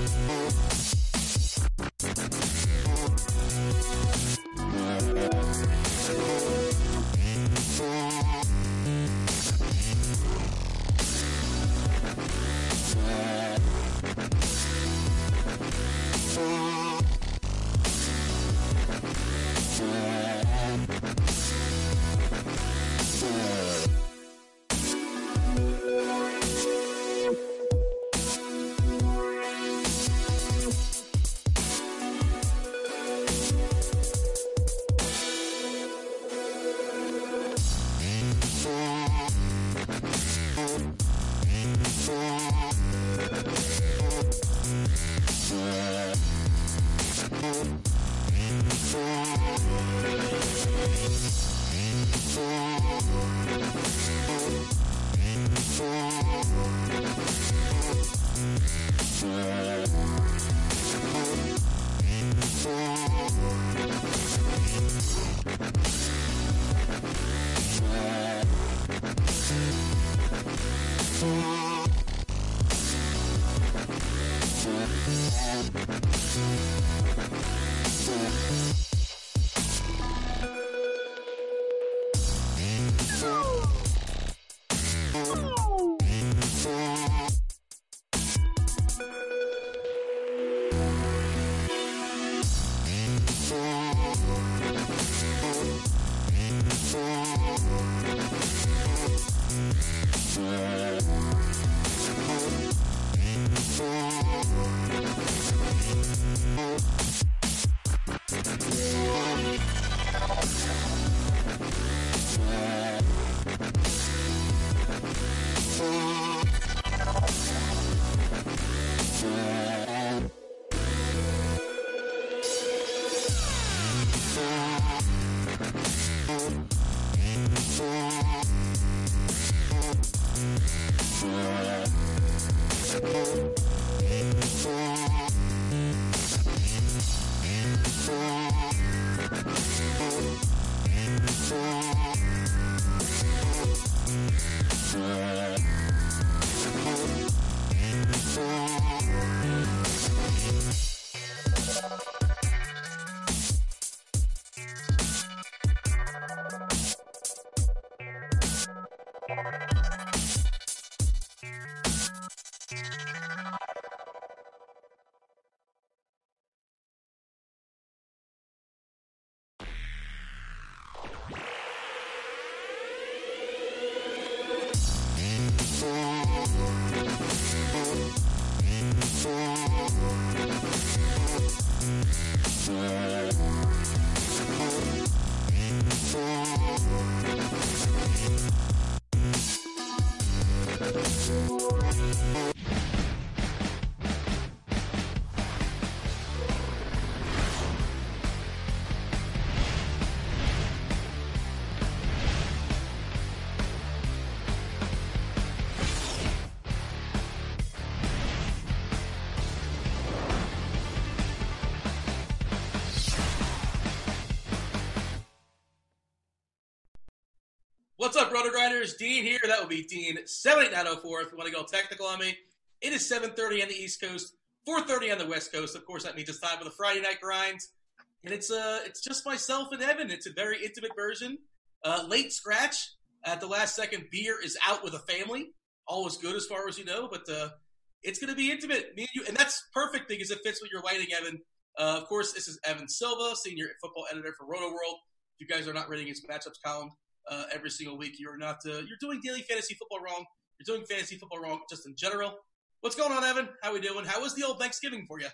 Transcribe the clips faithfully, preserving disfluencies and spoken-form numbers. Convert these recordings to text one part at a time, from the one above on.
What's up, Roto Grinders? Dean here. That would be Dean seven eight nine oh four if you want to go technical on me. It is seven thirty on the East Coast, four thirty on the West Coast. Of course, that means it's time for the Friday Night Grind. And it's uh, it's just myself and Evan. It's a very intimate version. Uh, late scratch. At the last second, beer is out with a family. All is good as far as you know, but uh, it's going to be intimate. Me and you, and that's perfect because it fits with your lighting, Evan. Uh, of course, this is Evan Silva, senior football editor for Roto World. If you guys are not reading his matchups column uh, every single week, you're not. Uh, you're doing daily fantasy football wrong. You're doing fantasy football wrong just in general. What's going on, Evan? How we doing? How was the old Thanksgiving for you?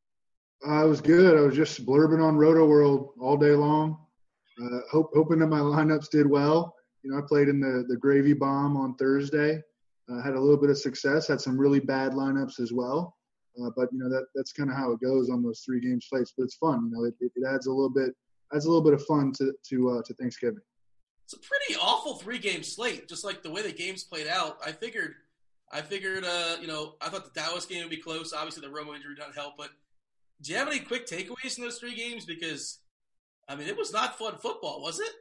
Uh, it was good. I was just blurbing on Roto World all day long, uh, hope, hoping that my lineups did well. You know, I played in the, the Gravy Bomb on Thursday. Uh, had a little bit of success. Had some really bad lineups as well. Uh, but you know that that's kind of how it goes on those three game slates. But it's fun. You know, it, it adds a little bit adds a little bit of fun to to uh, to Thanksgiving. It's a pretty awful three game slate. Just like the way the games played out, I figured. I figured. Uh, you know, I thought the Dallas game would be close. Obviously, the Romo injury doesn't help. But do you have any quick takeaways in those three games? Because I mean, it was not fun football, was it?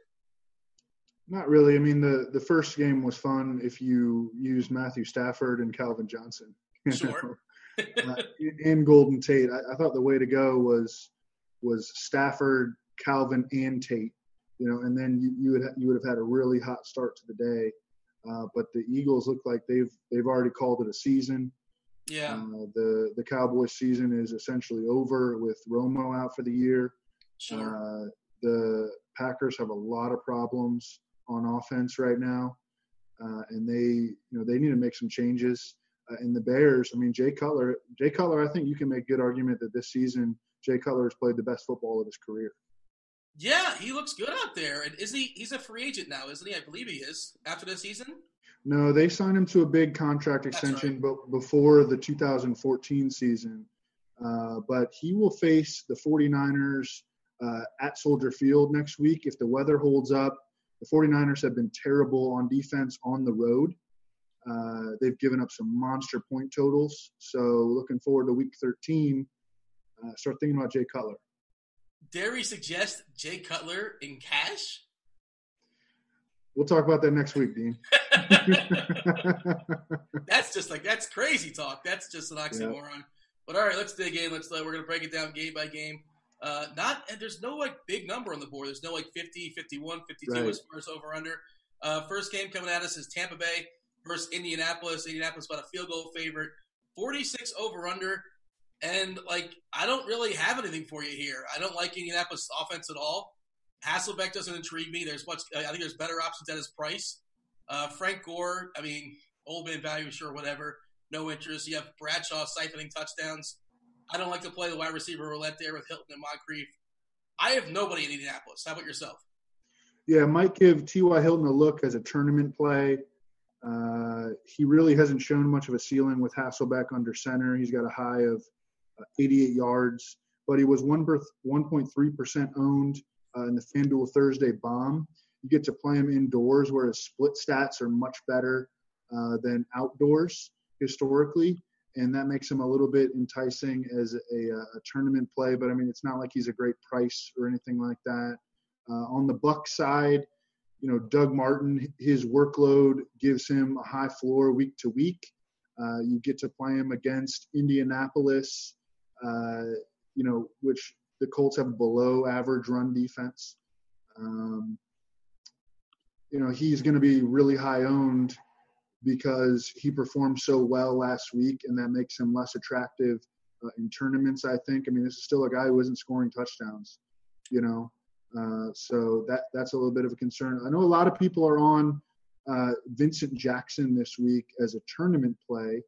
Not really. I mean, the, the first game was fun if you used Matthew Stafford and Calvin Johnson. Sure. uh, and Golden Tate. I, I thought the way to go was was Stafford, Calvin, and Tate. You know, and then you, you would ha- you would have had a really hot start to the day. Uh, but the Eagles look like they've they've already called it a season. Yeah. Uh, the the Cowboys season is essentially over with Romo out for the year. Sure. Uh, the Packers have a lot of problems on offense right now, uh, and they you know they need to make some changes. Uh, and the Bears, I mean, Jay Cutler, Jay Cutler, I think you can make a good argument that this season Jay Cutler has played the best football of his career. Yeah, he looks good out there. And isn't he? He's a free agent now, isn't he? I believe he is after this season. No, they signed him to a big contract extension, right. but before the two thousand fourteen season. Uh, but he will face the 49ers uh, at Soldier Field next week if the weather holds up. The 49ers have been terrible on defense on the road. Uh, they've given up some monster point totals. So looking forward to week thirteen. Uh, start thinking about Jay Cutler. Dare we suggest Jay Cutler in cash? We'll talk about that next week, Dean. That's just like, that's crazy talk. That's just an oxymoron. Yeah. But all right, let's dig in. Let's, uh, we're going to break it down game by game. Uh, not, and there's no like big number on the board. There's no like fifty, fifty-one, fifty-two right. as far as over under. Uh, first game coming at us is Tampa Bay versus Indianapolis. Indianapolis about a field goal favorite. forty-six over under. And, like, I don't really have anything for you here. I don't like Indianapolis offense at all. Hasselbeck doesn't intrigue me. There's much. I think there's better options at his price. Uh, Frank Gore, I mean, old man value, sure, whatever. No interest. You have Bradshaw siphoning touchdowns. I don't like to play the wide receiver roulette there with Hilton and Moncrief. I have nobody in Indianapolis. How about yourself? Yeah, might give T Y. Hilton a look as a tournament play. Uh, he really hasn't shown much of a ceiling with Hasselbeck under center. He's got a high of uh, eighty-eight yards, but he was one point three percent owned uh, in the FanDuel Thursday bomb. You get to play him indoors, whereas split stats are much better uh, than outdoors historically, and that makes him a little bit enticing as a, a, a tournament play. But, I mean, it's not like he's a great price or anything like that. Uh, on the Bucs side, you know, Doug Martin, his workload gives him a high floor week to week. Uh, you get to play him against Indianapolis, uh, you know, which the Colts have below average run defense. Um, you know, he's going to be really high owned because he performed so well last week, and that makes him less attractive uh, in tournaments, I think. I mean, this is still a guy who isn't scoring touchdowns, you know. Uh, so that that's a little bit of a concern. I know a lot of people are on uh, Vincent Jackson this week as a tournament play.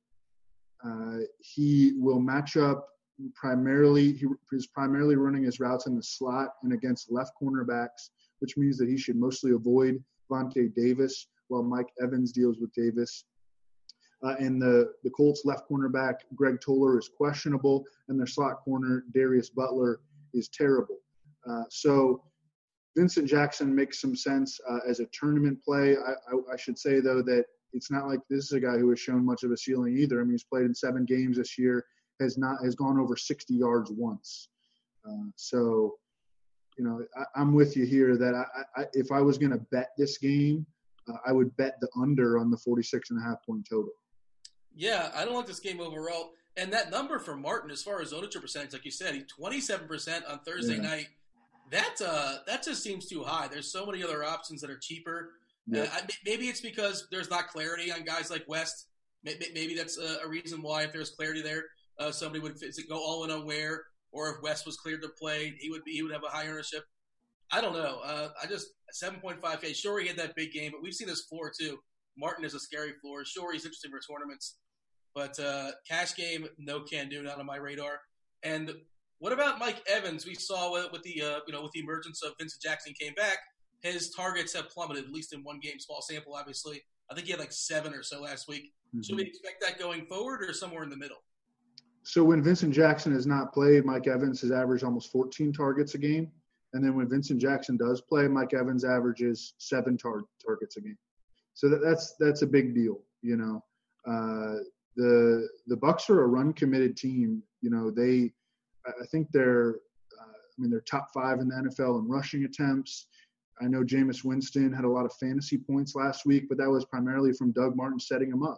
Uh, he will match up primarily – he is primarily running his routes in the slot and against left cornerbacks, which means that he should mostly avoid Vontae Davis while Mike Evans deals with Davis. Uh, and the, the Colts left cornerback, Greg Toller, is questionable, and their slot corner, Darius Butler, is terrible. Uh, so Vincent Jackson makes some sense uh, as a tournament play. I, I, I should say, though, that it's not like this is a guy who has shown much of a ceiling either. I mean, he's played in seven games this year, has not has gone over sixty yards once. Uh, so, you know, I, I'm with you here that I, I, if I was going to bet this game, uh, I would bet the under on the forty-six and a half point total. Yeah, I don't like this game overall. And that number for Martin, as far as ownership percentage, like you said, he twenty-seven percent on Thursday yeah. night. That uh, that just seems too high. There's so many other options that are cheaper. Yeah. Uh, I, maybe it's because there's not clarity on guys like West. Maybe, maybe that's a, a reason why, if there's clarity there, uh, somebody would go all in on Ware, or if West was cleared to play, he would be he would have a high ownership. I don't know. Uh, I just seven point five K. Sure, he had that big game, but we've seen his floor too. Martin is a scary floor. Sure, he's interesting for tournaments, but uh, cash game, no can do, not on my radar. And what about Mike Evans? We saw with, with the uh, you know with the emergence of Vincent Jackson came back, his targets have plummeted, at least in one game, small sample, obviously. I think he had like seven or so last week. Mm-hmm. Should we expect that going forward, or somewhere in the middle? So when Vincent Jackson has not played, Mike Evans has averaged almost fourteen targets a game. And then when Vincent Jackson does play, Mike Evans averages seven tar- targets a game. So that, that's that's a big deal, you know. Uh, the the Bucs are a run committed team. You know, they I think they're uh, I mean they're top five in the N F L in rushing attempts. I know Jameis Winston had a lot of fantasy points last week, but that was primarily from Doug Martin setting him up.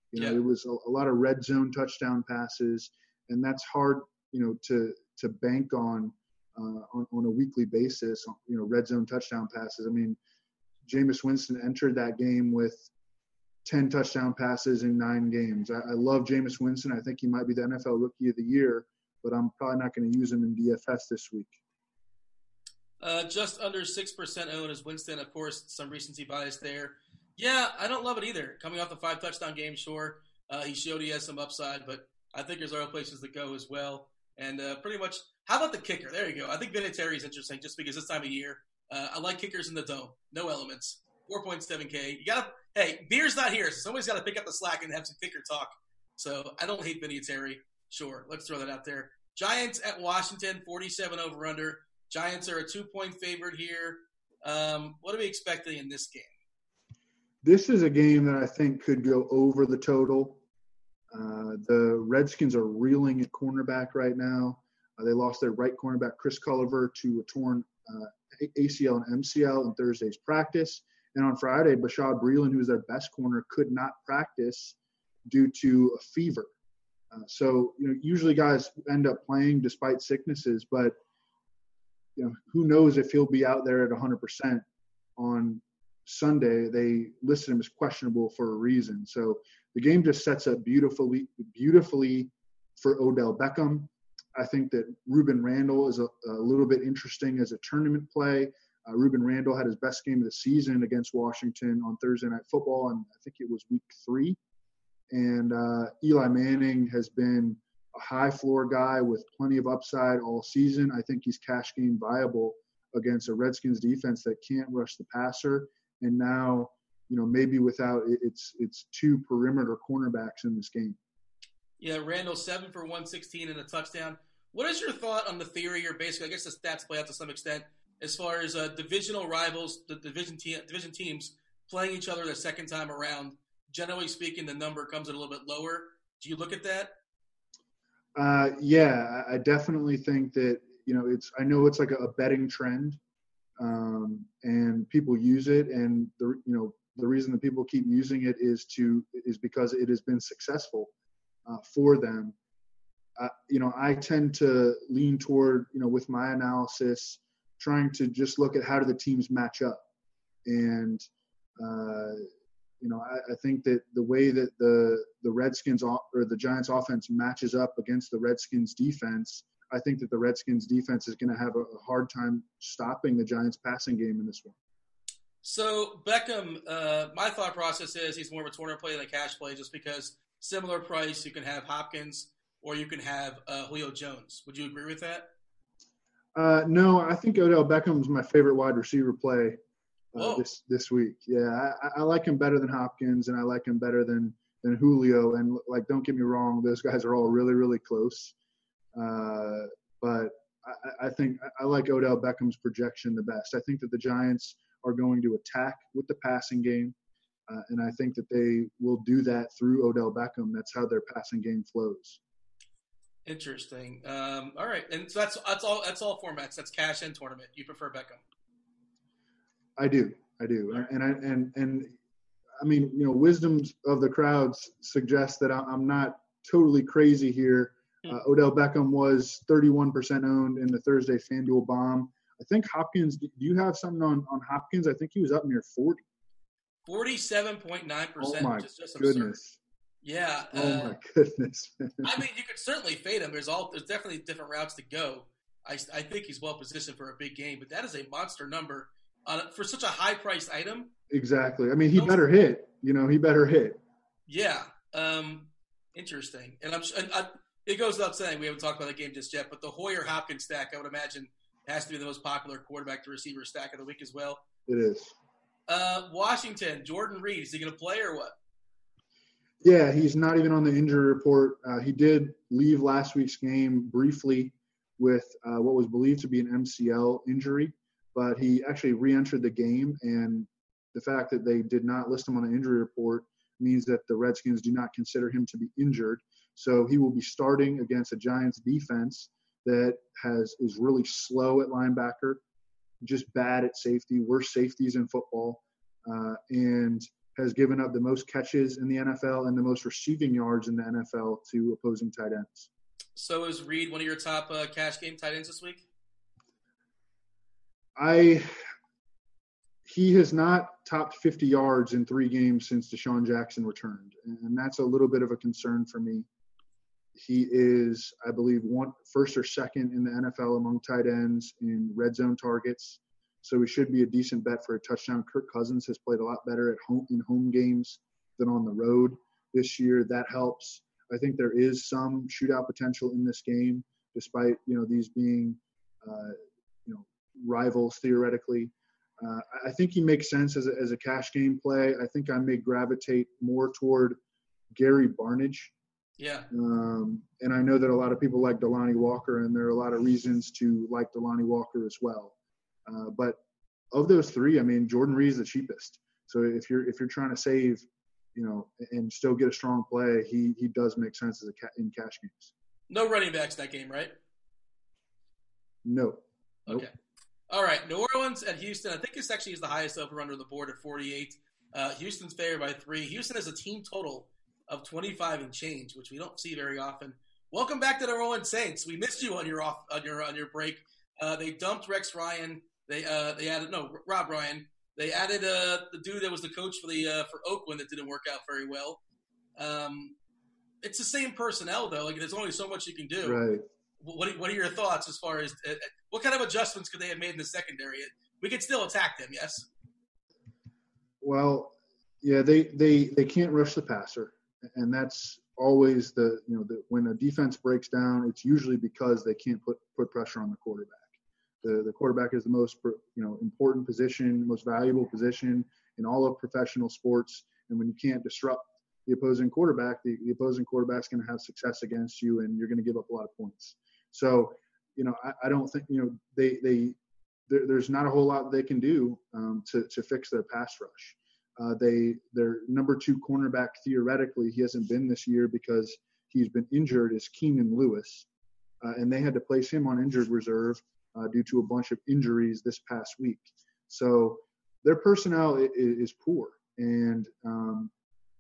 You know, Yeah. it was a, a lot of red zone touchdown passes, and that's hard, you know, to to bank on, uh, on on a weekly basis. You know, red zone touchdown passes. I mean, Jameis Winston entered that game with ten touchdown passes in nine games. I, I love Jameis Winston. I think he might be the N F L Rookie of the Year, but I'm probably not going to use him in D F S this week. Uh, just under six percent owned is Winston. Of course, some recency bias there. Yeah, I don't love it either. Coming off the five touchdown game, sure, uh, he showed he has some upside, but I think there's other places to go as well. And uh, pretty much, how about the kicker? There you go. I think Vinatieri is interesting just because this time of year, uh, I like kickers in the dome. No elements. four point seven K. You gotta. Hey, Beer's not here, so somebody's got to pick up the slack and have some kicker talk. So I don't hate Vinatieri. Sure, let's throw that out there. Giants at Washington, forty-seven over under. Giants are a two-point favorite here. Um, what are we expecting in this game? This is a game that I think could go over the total. Uh, the Redskins are reeling at cornerback right now. Uh, they lost their right cornerback, Chris Culliver, to a torn uh, A C L and M C L in Thursday's practice. And on Friday, Bashaud Breeland, who's their best corner, could not practice due to a fever. Uh, so, you know, usually guys end up playing despite sicknesses, but, you know, who knows if he'll be out there at one hundred percent on Sunday. They listed him as questionable for a reason. So the game just sets up beautifully, beautifully for Odell Beckham. I think that Ruben Randall is a, a little bit interesting as a tournament play. Uh, Ruben Randall had his best game of the season against Washington on Thursday Night Football, and I think it was week three. And uh, Eli Manning has been a high floor guy with plenty of upside all season. I think he's cash game viable against a Redskins defense that can't rush the passer. And now, you know, maybe without it's it's two perimeter cornerbacks in this game. Yeah, Randall seven for one sixteen and a touchdown. What is your thought on the theory, or basically, I guess the stats play out to some extent, as far as uh, divisional rivals, the division te- division teams playing each other the second time around? Generally speaking, the number comes in a little bit lower. Do you look at that? Uh, yeah, I definitely think that, you know, it's, I know it's like a, a betting trend, um, and people use it. And the, you know, the reason that people keep using it is to, is because it has been successful uh, for them. Uh, you know, I tend to lean toward, you know, with my analysis, trying to just look at how do the teams match up. And, uh, you know, I, I think that the way that the the Redskins or the Giants offense matches up against the Redskins defense, I think that the Redskins defense is going to have a, a hard time stopping the Giants passing game in this one. So Beckham, uh, my thought process is he's more of a tournament play than a cash play, just because similar price, you can have Hopkins or you can have uh, Julio Jones. Would you agree with that? Uh, no, I think Odell Beckham's my favorite wide receiver play uh, this this week. Yeah, I, I like him better than Hopkins, and I like him better than than Julio. And like, don't get me wrong, those guys are all really, really close. Uh, but I, I think I like Odell Beckham's projection the best. I think that the Giants are going to attack with the passing game, uh, and I think that they will do that through Odell Beckham. That's how their passing game flows. Interesting. Um, all right, and so that's that's all. That's all formats. That's cash and tournament. You prefer Beckham? I do. I do. Right. And I and and I mean, you know, wisdoms of the crowds suggest that I'm not totally crazy here. Uh, Odell Beckham was thirty-one percent owned in the Thursday FanDuel bomb. I think Hopkins. Do you have something on on Hopkins? I think he was up near forty. Forty-seven point nine percent. Oh my which is just goodness. Absurd. Yeah. Oh uh, my goodness. I mean, you could certainly fade him. There's all there's definitely different routes to go. I, I think he's well positioned for a big game, but that is a monster number uh, for such a high priced item. Exactly. I mean, he better hit. You know, he better hit. Yeah. Um, interesting. And I'm and I, it goes without saying we haven't talked about the game just yet, but the Hoyer Hopkins stack, I would imagine, has to be the most popular quarterback to receiver stack of the week as well. It is. Uh, Washington, Jordan Reed, is he going to play or what? Yeah, he's not even on the injury report. Uh, he did leave last week's game briefly with uh, what was believed to be an M C L injury, but he actually re-entered the game, and the fact that they did not list him on the injury report means that the Redskins do not consider him to be injured. So he will be starting against a Giants defense that has is really slow at linebacker, just bad at safety, worst safeties in football, uh, and has given up the most catches in the N F L and the most receiving yards in the N F L to opposing tight ends. So is Reed one of your top uh, cash game tight ends this week? I he has not topped fifty yards in three games since Deshaun Jackson returned, and that's a little bit of a concern for me. He is, I believe, one first or second in the N F L among tight ends in red zone targets, so he should be a decent bet for a touchdown. Kirk Cousins has played a lot better at home in home games than on the road this year. That helps. I think there is some shootout potential in this game, despite you know these being uh, you know rivals theoretically. Uh, I think he makes sense as a, as a cash game play. I think I may gravitate more toward Gary Barnidge. Yeah. Um, and I know that a lot of people like Delanie Walker, and there are a lot of reasons to like Delanie Walker as well. Uh, but of those three, I mean, Jordan Reed is the cheapest. So if you're if you're trying to save, you know, and still get a strong play, he he does make sense as a ca- in cash games. No running backs that game, right? No. Okay. Nope. All right. New Orleans at Houston. I think this actually is the highest over-under on the board at forty-eight. Uh, Houston's favored by three. Houston has a team total of twenty-five and change, which we don't see very often. Welcome back to the New Orleans Saints. We missed you on your off on your on your break. Uh, they dumped Rex Ryan. They uh, they added no Rob Ryan. They added uh, the dude that was the coach for the uh, for Oakland that didn't work out very well. Um, it's the same personnel though. Like there's only so much you can do. Right. What What are your thoughts as far as uh, what kind of adjustments could they have made in the secondary? We could still attack them, yes. Well, yeah, they they they can't rush the passer, and that's always the you know the, when a defense breaks down, it's usually because they can't put put pressure on the quarterback. The the quarterback is the most you know important position, most valuable position in all of professional sports, and when you can't disrupt the opposing quarterback, the, the opposing quarterback's going to have success against you, and you're going to give up a lot of points. So, you know, I, I don't think you know they they there, there's not a whole lot they can do um, to to fix their pass rush. Uh, they their number two cornerback theoretically he hasn't been this year because he's been injured is Keenan Lewis, uh, and they had to place him on injured reserve uh, due to a bunch of injuries this past week. So their personnel is, is poor, and um,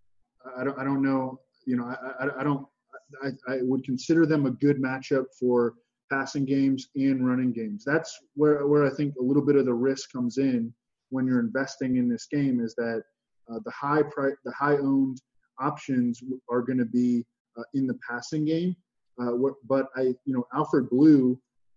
I don't I don't know you know I I, I don't I, I would consider them a good matchup for passing games and running games. That's where where I think a little bit of the risk comes in when you're investing in this game is that uh, the high pri- the high owned options are going to be uh, in the passing game. Uh, what, but I, you know, Alfred Blue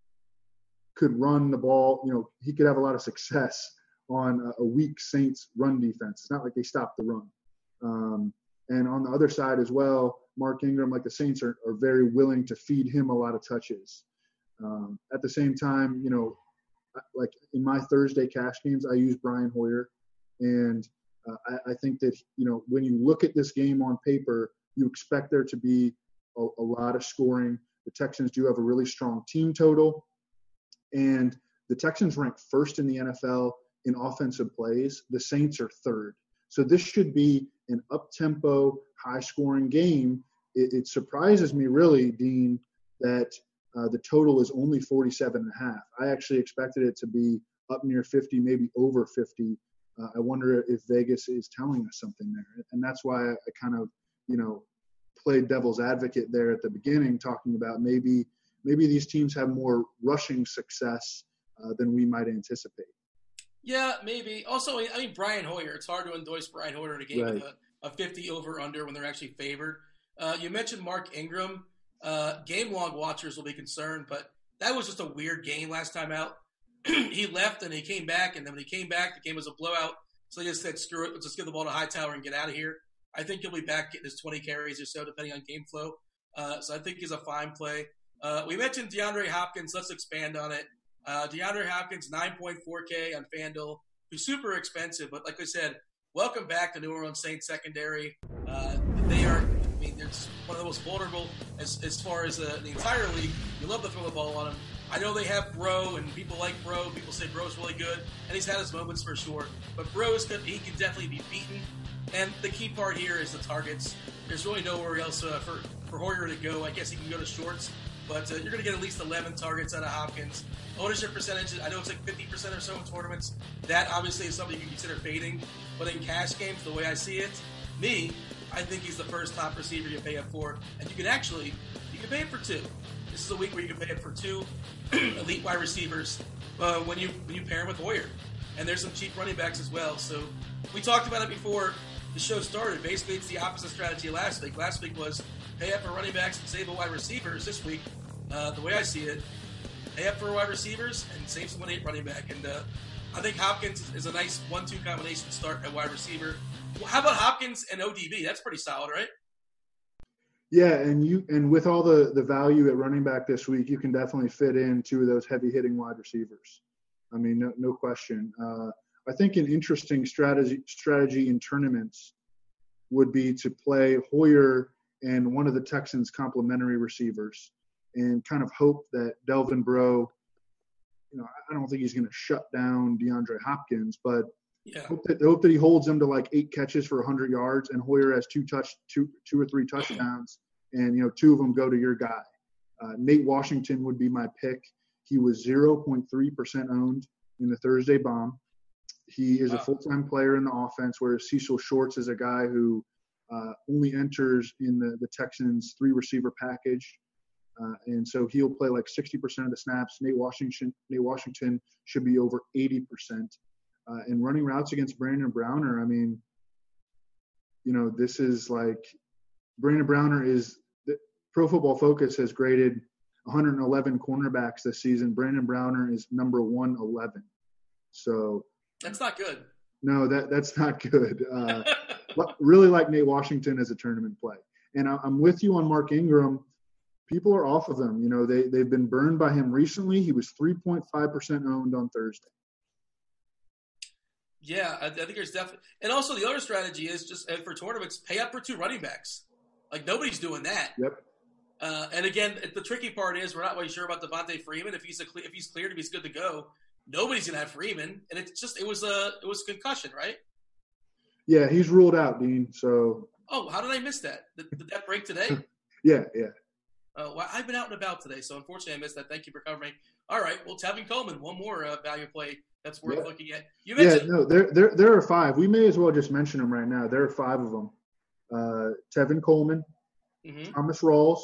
could run the ball. You know, he could have a lot of success on a, a weak Saints run defense. It's not like they stopped the run. Um, and on the other side as well, Mark Ingram, like the Saints, are, are very willing to feed him a lot of touches. Um, at the same time, you know, like in my Thursday cash games, I use Brian Hoyer. And uh, I, I think that, you know, when you look at this game on paper, you expect there to be a, a lot of scoring. The Texans do have a really strong team total. And the Texans rank first in the N F L in offensive plays. The Saints are third. So this should be an up-tempo, high-scoring game. It, it surprises me really, Dean, that uh, the total is only forty-seven and a half. I actually expected it to be up near fifty, maybe over fifty. Uh, I wonder if Vegas is telling us something there. And that's why I, I kind of, you know, played devil's advocate there at the beginning, talking about maybe maybe these teams have more rushing success uh, than we might anticipate. Yeah, maybe. Also, I mean, Brian Hoyer. It's hard to endorse Brian Hoyer in a game Right. with a, a fifty over-under when they're actually favored. Uh, you mentioned Mark Ingram. Uh, game-long watchers will be concerned, but that was just a weird game last time out. He left and he came back, and then when he came back, the game was a blowout. So they just said, screw it, let's just give the ball to Hightower and get out of here. I think he'll be back getting his twenty carries or so, depending on game flow. Uh, so I think he's a fine play. Uh, we mentioned DeAndre Hopkins. Let's expand on it. Uh, DeAndre Hopkins, nine point four K on FanDuel, who's super expensive. But like I said, welcome back to New Orleans Saints secondary. Uh, they are, I mean, they're one of the most vulnerable as, as far as uh, the entire league. You love to throw the ball on them. I know they have Bro, and people like Bro. People say Bro's really good, and he's had his moments for sure. But Bro's, he can definitely be beaten. And the key part here is the targets. There's really nowhere else uh, for, for Hoyer to go. I guess he can go to shorts. but uh, you're going to get at least eleven targets out of Hopkins. Ownership percentage, I know it's like fifty percent or so in tournaments. That obviously is something you can consider fading. But in cash games, the way I see it, me, I think he's the first top receiver you pay up for. And you can actually, you can pay it for two. This is a week where you can pay it for two elite wide receivers uh, when you when you pair him with Hoyer. And there's some cheap running backs as well. So we talked about it before the show started. Basically, it's the opposite strategy last week. Last week was pay up for running backs and save the wide receivers. This week, uh, the way I see it, pay up for wide receivers and save some money at running back. And uh, I think Hopkins is a nice one two combination start at wide receiver. Well, how about Hopkins and O D B? That's pretty solid, right? Yeah, and you and with all the, the value at running back this week, you can definitely fit in two of those heavy-hitting wide receivers. I mean, no, no question. Uh, I think an interesting strategy strategy in tournaments would be to play Hoyer and one of the Texans' complementary receivers and kind of hope that Delvin Breaux, you know, I don't think he's going to shut down DeAndre Hopkins, but yeah. hope that hope that he holds him to like eight catches for one hundred yards and Hoyer has two touch two two or three touchdowns and, you know, two of them go to your guy. Uh, Nate Washington would be my pick. He was zero point three percent owned in the Thursday bomb. He is wow. a full-time player in the offense, whereas Cecil Shorts is a guy who uh, only enters in the, the Texans' three-receiver package. Uh, and so he'll play like sixty percent of the snaps. Nate Washington, Nate Washington should be over eighty percent. Uh, and running routes against Brandon Browner, I mean, you know, this is like Brandon Browner is – Pro Football Focus has graded one hundred eleven cornerbacks this season. Brandon Browner is number one eleven. So that's not good. No, that that's not good. Uh, really like Nate Washington as a tournament play. And I, I'm with you on Mark Ingram. People are off of him. You know, they, they've been burned by him recently. He was three point five percent owned on Thursday. Yeah, I, I think there's definitely – and also the other strategy is just uh, for tournaments, pay up for two running backs. Like nobody's doing that. Yep. Uh, and again, the tricky part is we're not really sure about Devontae Freeman. If he's a, if he's cleared, if he's good to go, nobody's gonna have Freeman. And it's just it was a it was a concussion, right? Yeah, he's ruled out, Dean. So. Oh, how did I miss that? Did, did that break today? yeah, yeah. Uh, well, I've been out and about today, so unfortunately I missed that. Thank you for covering. All right, well, Tevin Coleman, one more uh, value play that's worth yeah. looking at. You mentioned, yeah, no, there, there, there are five. We may as well just mention them right now. There are five of them. Uh, Tevin Coleman, mm-hmm. Thomas Rawls,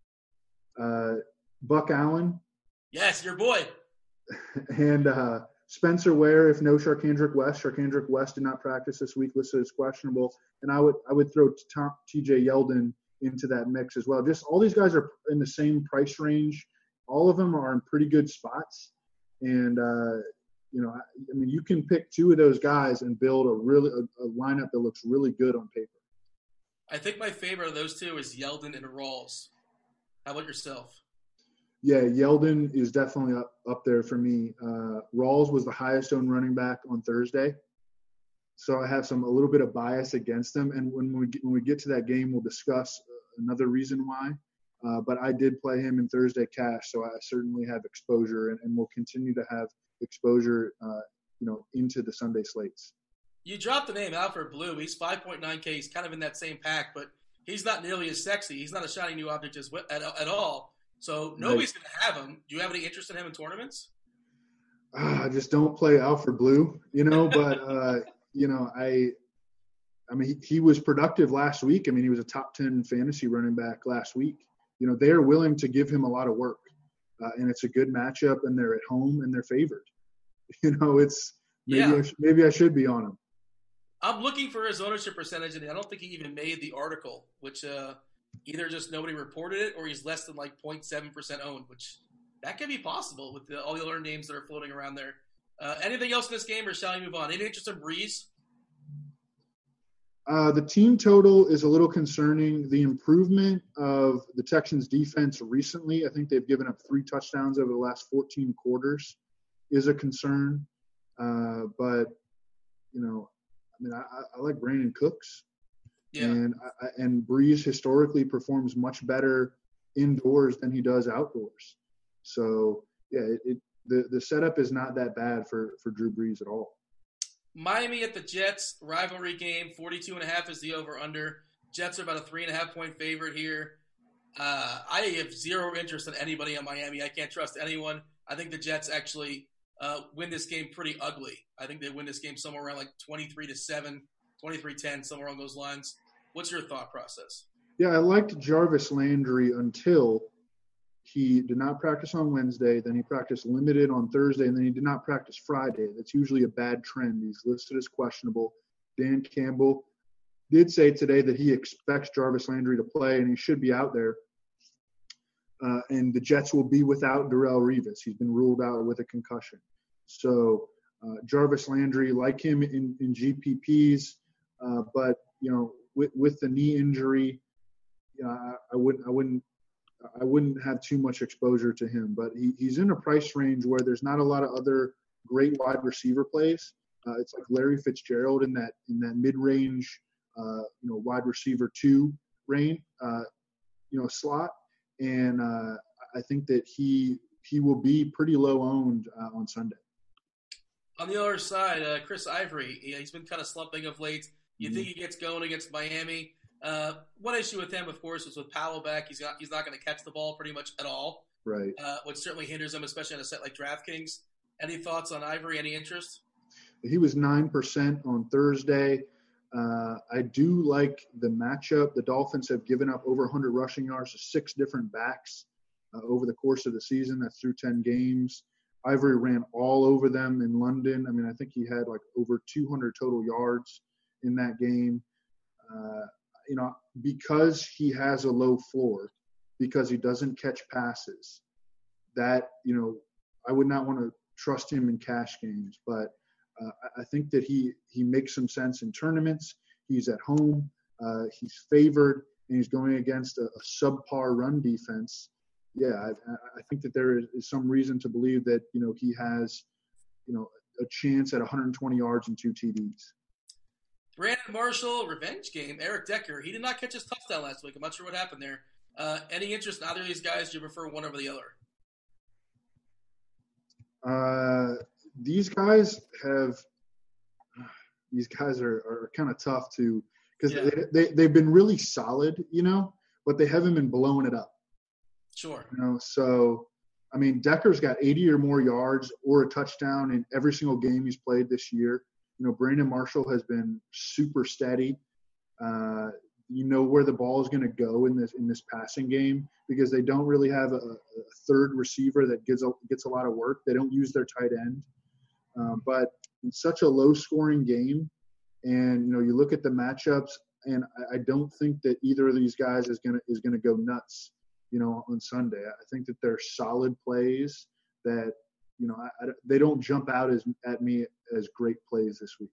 uh, Buck Allen. Yes, your boy. And uh, Spencer Ware, if no Sharkandrick West. Sharkandrick West did not practice this week, listed as questionable. And I would I would throw Tom, T J Yeldon into that mix as well. Just all these guys are in the same price range. All of them are in pretty good spots. And, uh, you know, I, I mean, you can pick two of those guys and build a really a, a lineup that looks really good on paper. I think my favorite of those two is Yeldon and Rawls. How about yourself? Yeah, Yeldon is definitely up, up there for me. Uh, Rawls was the highest owned running back on Thursday. So I have some a little bit of bias against them. And when we get, when we get to that game, we'll discuss another reason why. Uh, but I did play him in Thursday cash, so I certainly have exposure and, and will continue to have exposure, uh, you know, into the Sunday slates. You dropped the name Alfred Blue. He's five point nine K. He's kind of in that same pack, but he's not nearly as sexy. He's not a shiny new object as, at, at all. So nobody's right. going to have him. Do you have any interest in him in tournaments? Uh, I just don't play Alfred Blue, you know, but, uh, you know, I I mean, he, he was productive last week. I mean, he was a top ten fantasy running back last week. You know, they are willing to give him a lot of work, uh, and it's a good matchup, and they're at home, and they're favored. You know, it's maybe, yeah. I sh- maybe I should be on him. I'm looking for his ownership percentage, and I don't think he even made the article, which uh, either just nobody reported it or he's less than like zero point seven percent owned, which that could be possible with the, all the other names that are floating around there. Uh, anything else in this game, or shall we move on? Any interest in Breeze? Uh, the team total is a little concerning. The improvement of the Texans defense recently, I think they've given up three touchdowns over the last fourteen quarters, is a concern. Uh, but, you know, I mean, I, I like Brandon Cooks. Yeah. And, I, and Breeze historically performs much better indoors than he does outdoors. So, yeah, it, it, the, the setup is not that bad for, for Drew Brees at all. Miami at the Jets, rivalry game, forty-two and a half is the over-under. Jets are about a three and a half point favorite here. Uh, I have zero interest in anybody in Miami. I can't trust anyone. I think the Jets actually uh, win this game pretty ugly. I think they win this game somewhere around like twenty-three to seven, twenty-three ten, somewhere along those lines. What's your thought process? Yeah, I liked Jarvis Landry until he did not practice on Wednesday. Then he practiced limited on Thursday, and then he did not practice Friday. That's usually a bad trend. He's listed as questionable. Dan Campbell did say today that he expects Jarvis Landry to play, and he should be out there. Uh, and the Jets will be without Darrelle Revis. He's been ruled out with a concussion. So uh, Jarvis Landry, like him in, in G P Ps, uh, but you know, with, with the knee injury, you know, I, I wouldn't, I wouldn't, I wouldn't have too much exposure to him. But he, he's in a price range where there's not a lot of other great wide receiver plays. Uh, it's like Larry Fitzgerald in that in that mid-range, uh, you know, wide receiver two range, uh, you know, slot. And uh, I think that he he will be pretty low owned uh, on Sunday. On the other side, uh, Chris Ivory, he's been kind of slumping of late. You mm-hmm. think he gets going against Miami? Uh, one issue with him, of course, was with Powell back. He's not he's not going to catch the ball pretty much at all. Right. Uh, which certainly hinders him, especially on a set like DraftKings. Any thoughts on Ivory? Any interest? He was nine percent on Thursday. Uh, I do like the matchup. The Dolphins have given up over one hundred rushing yards to six different backs uh, over the course of the season. That's through ten games. Ivory ran all over them in London. I mean, I think he had like over two hundred total yards in that game. Uh, you know, because he has a low floor, because he doesn't catch passes, that, you know, I would not want to trust him in cash games. But uh, I think that he, he makes some sense in tournaments. He's at home. Uh, he's favored, and he's going against a, a subpar run defense. Yeah, I, I think that there is, is some reason to believe that, you know, he has, you know, a chance at one hundred twenty yards and two T Ds. Brandon Marshall, revenge game. Eric Decker, he did not catch his touchdown last week. I'm not sure what happened there. Uh, any interest in either of these guys? Do you prefer one over the other? Uh, these guys have – these guys are, are kind of tough to – because yeah. they, they, they've been really solid, you know, but they haven't been blowing it up. Sure. You know, so, I mean, Decker's got eighty or more yards or a touchdown in every single game he's played this year. You know, Brandon Marshall has been super steady. Uh, you know where the ball is going to go in this in this passing game because they don't really have a, a third receiver that gets a, gets a lot of work. They don't use their tight end. Um, but it's such a low-scoring game, and you know you look at the matchups, and I, I don't think that either of these guys is gonna is gonna go nuts. You know, on Sunday, I think that they're solid plays that. You know, I, I, they don't jump out as at me as great plays this week.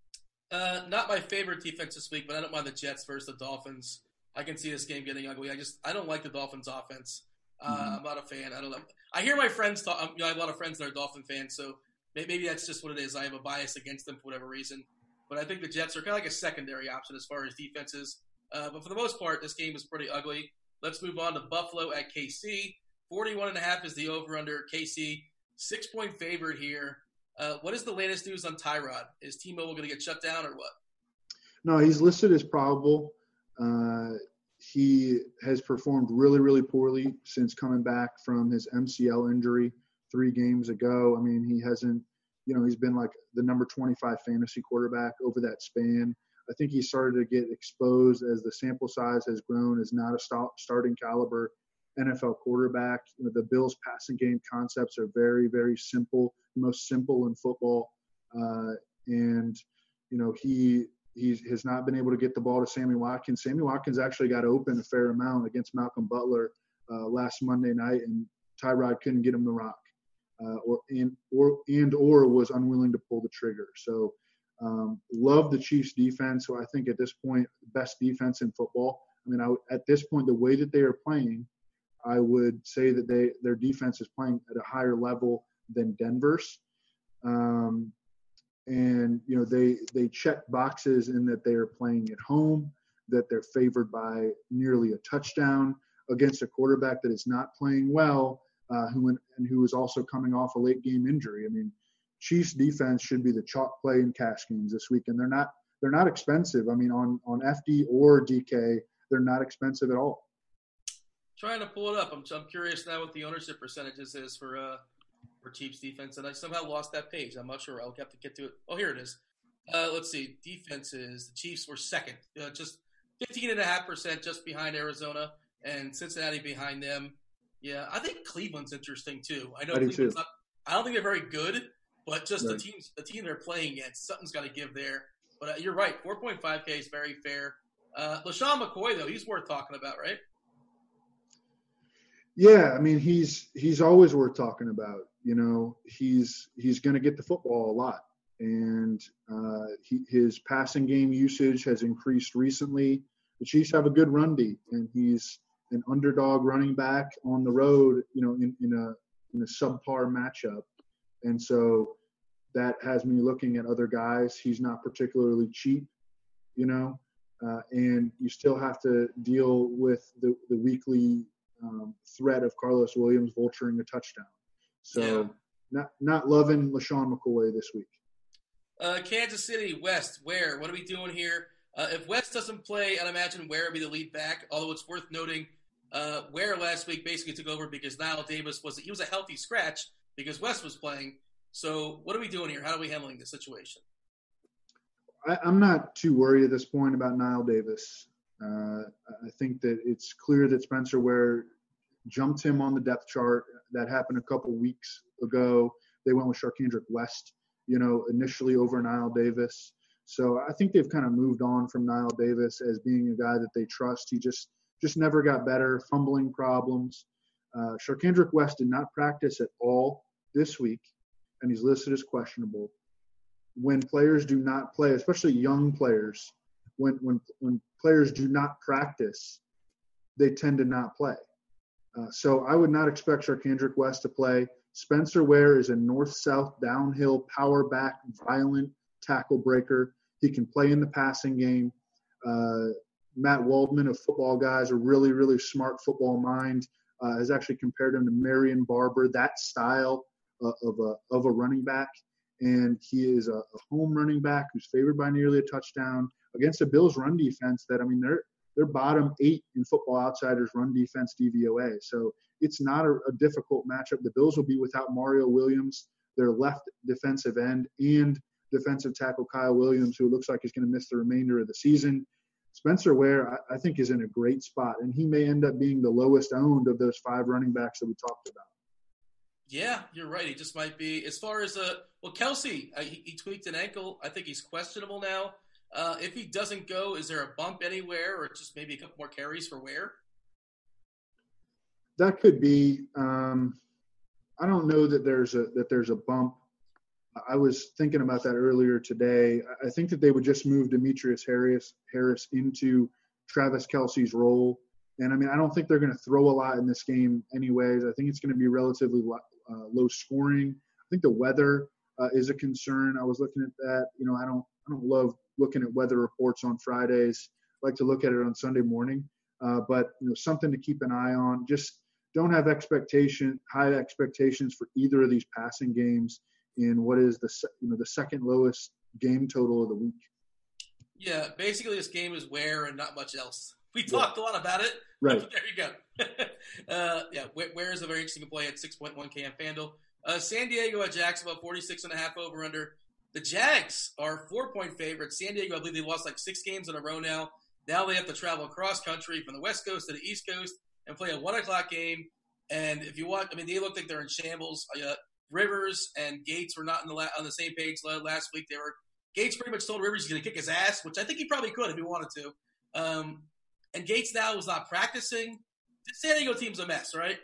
Uh, not my favorite defense this week, but I don't mind the Jets versus the Dolphins. I can see this game getting ugly. I just I don't like the Dolphins' offense. Uh, mm-hmm. I'm not a fan. I don't know. I hear my friends talk. You know, I have a lot of friends that are Dolphin fans, so maybe that's just what it is. I have a bias against them for whatever reason. But I think the Jets are kind of like a secondary option as far as defenses. Uh, but for the most part, this game is pretty ugly. Let's move on to Buffalo at K C. forty-one and a half is the over-under. K C. Six-point favorite here. Uh, what is the latest news on Tyrod? Is T-Mobile going to get shut down or what? No, he's listed as probable. Uh, he has performed really, really poorly since coming back from his M C L injury three games ago. I mean, he hasn't, you know, he's been like the number twenty-five fantasy quarterback over that span. I think he started to get exposed as the sample size has grown as not a start, starting caliber N F L quarterback. You know, the Bills' passing game concepts are very, very simple, the most simple in football. Uh, and, you know, he he has not been able to get the ball to Sammy Watkins. Sammy Watkins actually got open a fair amount against Malcolm Butler uh, last Monday night, and Tyrod couldn't get him the rock, uh, or and or and or was unwilling to pull the trigger. So, um, love the Chiefs' defense. So I think at this point, best defense in football. I mean, I, at this point, the way that they are playing, I would say that they their defense is playing at a higher level than Denver's. Um, and, you know, they, they check boxes in that they are playing at home, that they're favored by nearly a touchdown against a quarterback that is not playing well, uh, who and who is also coming off a late game injury. I mean, Chiefs defense should be the chalk play in cash games this week, and they're not they're not expensive. I mean, on, on F D or D K, they're not expensive at all. Trying to pull it up. I'm, I'm curious now what the ownership percentages is for uh, for Chiefs defense, and I somehow lost that page. I'm not sure. I'll have to get to it. Oh, here it is. Uh, let's see. Defenses. The Chiefs were second, uh, just fifteen point five percent, just behind Arizona, and Cincinnati behind them. Yeah, I think Cleveland's interesting too. I know I do Cleveland's too. not. I don't think they're very good, but just Right. the teams, the team they're playing against, something's got to give there. But uh, you're right. four point five K is very fair. Uh, LaShawn McCoy, though, he's worth talking about, right? Yeah, I mean he's he's always worth talking about. You know, he's he's going to get the football a lot, and uh, he, his passing game usage has increased recently. The Chiefs have a good run D, and he's an underdog running back on the road. You know, in, in a in a subpar matchup, and so that has me looking at other guys. He's not particularly cheap, you know, uh, and you still have to deal with the the weekly Um, threat of Carlos Williams vulturing a touchdown. So Yeah. not not loving LaShawn McCoy this week. Uh, Kansas City, West, Ware, what are we doing here? Uh, if West doesn't play, I'd imagine Ware would be the lead back, although it's worth noting uh, Ware last week basically took over because Niall Davis was he was a healthy scratch because West was playing. So what are we doing here? How are we handling this situation? I, I'm not too worried at this point about Niall Davis. Uh, I think that it's clear that Spencer Ware jumped him on the depth chart. That happened a couple weeks ago. They went with Sharkandrick West, you know, initially over Niall Davis. So I think they've kind of moved on from Niall Davis as being a guy that they trust. He just just never got better, fumbling problems. Uh, Sharkandrick West did not practice at all this week, and he's listed as questionable. When players do not play, especially young players, when when when players do not practice, they tend to not play. Uh, so I would not expect Sharkandrick West to play. Spencer Ware is a north-south downhill power back, violent tackle breaker. He can play in the passing game. Uh, Matt Waldman of Football Guys, a really, really smart football mind, uh, has actually compared him to Marion Barber, that style uh, of a of a running back. And he is a, a home running back who's favored by nearly a touchdown against a Bills run defense that, I mean, they're they're bottom eight in Football Outsiders run defense D V O A. So it's not a, a difficult matchup. The Bills will be without Mario Williams, their left defensive end, and defensive tackle Kyle Williams, who looks like he's going to miss the remainder of the season. Spencer Ware, I, I think, is in a great spot, and he may end up being the lowest owned of those five running backs that we talked about. Yeah, you're right. He just might be. As far as uh, well, Kelsey, uh, he, he tweaked an ankle. I think he's questionable now. Uh, if he doesn't go, is there a bump anywhere, or just maybe a couple more carries for Ware? That could be. Um, I don't know that there's a that there's a bump. I was thinking about that earlier today. I think that they would just move Demetrius Harris Harris into Travis Kelce's role. And, I mean, I don't think they're going to throw a lot in this game anyways. I think it's going to be relatively low, uh, low scoring. I think the weather uh, is a concern. I was looking at that. You know, I don't I don't love looking at weather reports on Fridays. I like to look at it on Sunday morning. Uh, but, you know, something to keep an eye on. Just don't have expectation, high expectations for either of these passing games in what is the you know the second lowest game total of the week. Yeah, basically this game is Ware and not much else. We talked yeah. a lot about it. Right. There you go. uh, yeah, Ware is a very interesting play at six point one K on FanDuel. Uh, San Diego at Jacksonville, forty-six and a half over under. The Jags are four-point favorites. San Diego, I believe they lost like six games in a row now. Now they have to travel across country from the West Coast to the East Coast and play a one o'clock game. And if you watch, I mean, they look like they're in shambles. Uh, Rivers and Gates were not in the la- on the same page last week. They were Gates pretty much told Rivers he's going to kick his ass, which I think he probably could if he wanted to. Um, and Gates now is not practicing. The San Diego team's a mess, right?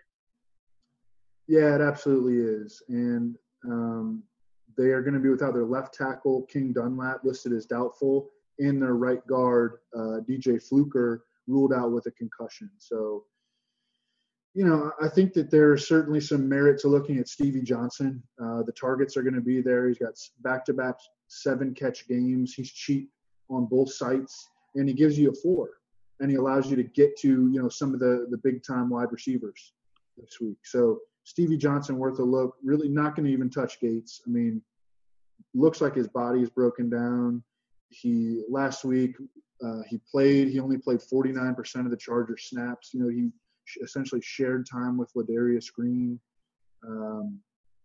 Yeah, it absolutely is. And um, they are going to be without their left tackle, King Dunlap, listed as doubtful, and their right guard, uh, D J Fluker, ruled out with a concussion. So, you know, I think that there's certainly some merit to looking at Stevie Johnson. Uh, the targets are going to be there. He's got back-to-back seven-catch games. He's cheap on both sites, and he gives you a floor. And he allows you to get to, you know, some of the, the big-time wide receivers this week. So Stevie Johnson worth a look. Really not going to even touch Gates. I mean, looks like his body is broken down. He last week uh, he played. He only played forty-nine percent of the Chargers snaps. You know, he essentially shared time with Ladarius Green. Um,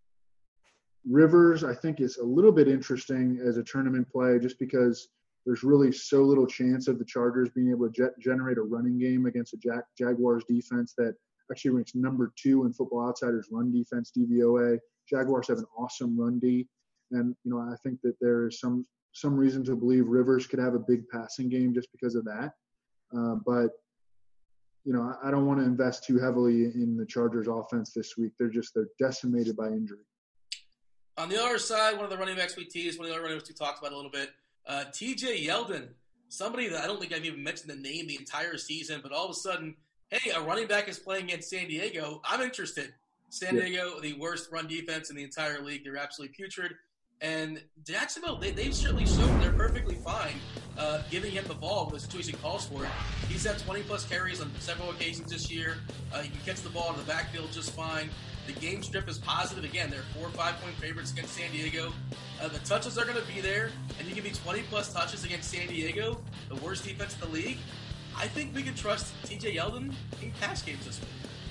Rivers, I think, is a little bit interesting as a tournament play just because there's really so little chance of the Chargers being able to ge- generate a running game against a Jag- Jaguars defense that actually ranks number two in Football Outsiders run defense, D V O A. Jaguars have an awesome run D. And, you know, I think that there is some some reason to believe Rivers could have a big passing game just because of that. Uh, but, you know, I, I don't want to invest too heavily in the Chargers offense this week. They're just – they're decimated by injury. On the other side, one of the running backs we teased, one of the other running backs we talked about a little bit, uh, T J Yeldon, somebody that I don't think I've even mentioned the name the entire season, but all of a sudden, hey, a running back is playing against San Diego. I'm interested. San Diego, the worst run defense in the entire league. They're absolutely putrid. And Jacksonville, they, they've certainly shown they're perfectly fine uh, giving him the ball when the situation calls for it. He's had twenty-plus carries on several occasions this year. Uh, he can catch the ball in the backfield just fine. The game strip is positive. Again, they're four or five-point favorites against San Diego. Uh, the touches are going to be there, and you give me twenty-plus touches against San Diego, the worst defense in the league. I think we can trust T J Yeldon in pass games this week.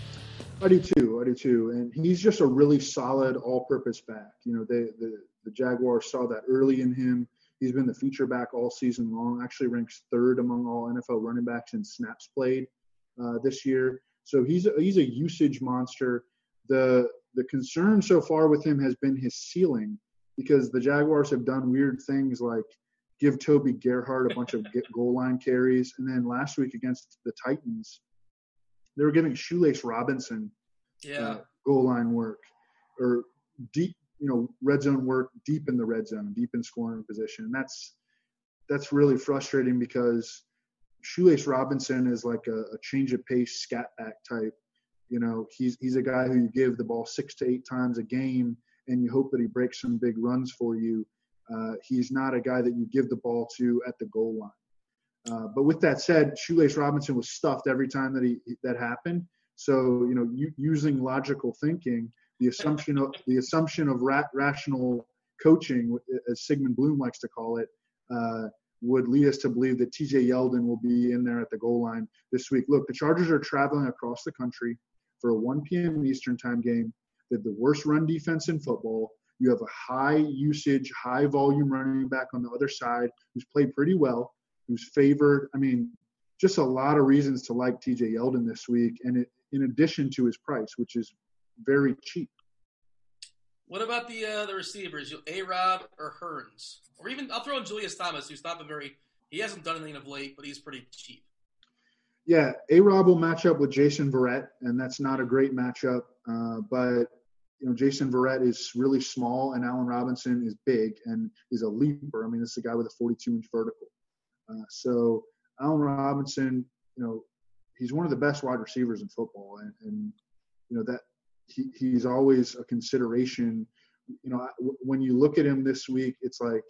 I do too. I do too. And he's just a really solid all-purpose back. You know, they, the the Jaguars saw that early in him. He's been the feature back all season long. Actually ranks third among all N F L running backs in snaps played uh, this year. So he's a, he's a usage monster. The the concern so far with him has been his ceiling because the Jaguars have done weird things like give Toby Gerhart a bunch of goal line carries. And then last week against the Titans, they were giving Shoelace Robinson yeah. uh, goal line work or deep, you know, red zone work deep in the red zone, deep in scoring position. And that's that's really frustrating because Shoelace Robinson is like a, a change of pace scat back type. You know, he's he's a guy who you give the ball six to eight times a game and you hope that he breaks some big runs for you. Uh, he's not a guy that you give the ball to at the goal line. Uh, but with that said, Shoelace Robinson was stuffed every time that he that happened. So, you know, you, using logical thinking, the assumption of the assumption of ra- rational coaching, as Sigmund Bloom likes to call it, uh, would lead us to believe that T J Yeldon will be in there at the goal line this week. Look, the Chargers are traveling across the country for a one p.m. Eastern time game. They have the worst run defense in football. You have a high usage, high volume running back on the other side who's played pretty well, who's favored. I mean, just a lot of reasons to like T J Yeldon this week, and it, in addition to his price, which is very cheap. What about the uh, the receivers, A-Rob or Hearns? Or even, I'll throw in Julius Thomas, who's not been very – he hasn't done anything of late, but he's pretty cheap. Yeah, A-Rob will match up with Jason Verrett, and that's not a great matchup. Uh, but, you know, Jason Verrett is really small, and Allen Robinson is big and is a leaper. I mean, this is a guy with a forty-two inch vertical. Uh, so Allen Robinson, you know, he's one of the best wide receivers in football, and, and you know that he, he's always a consideration. You know, when you look at him this week, it's like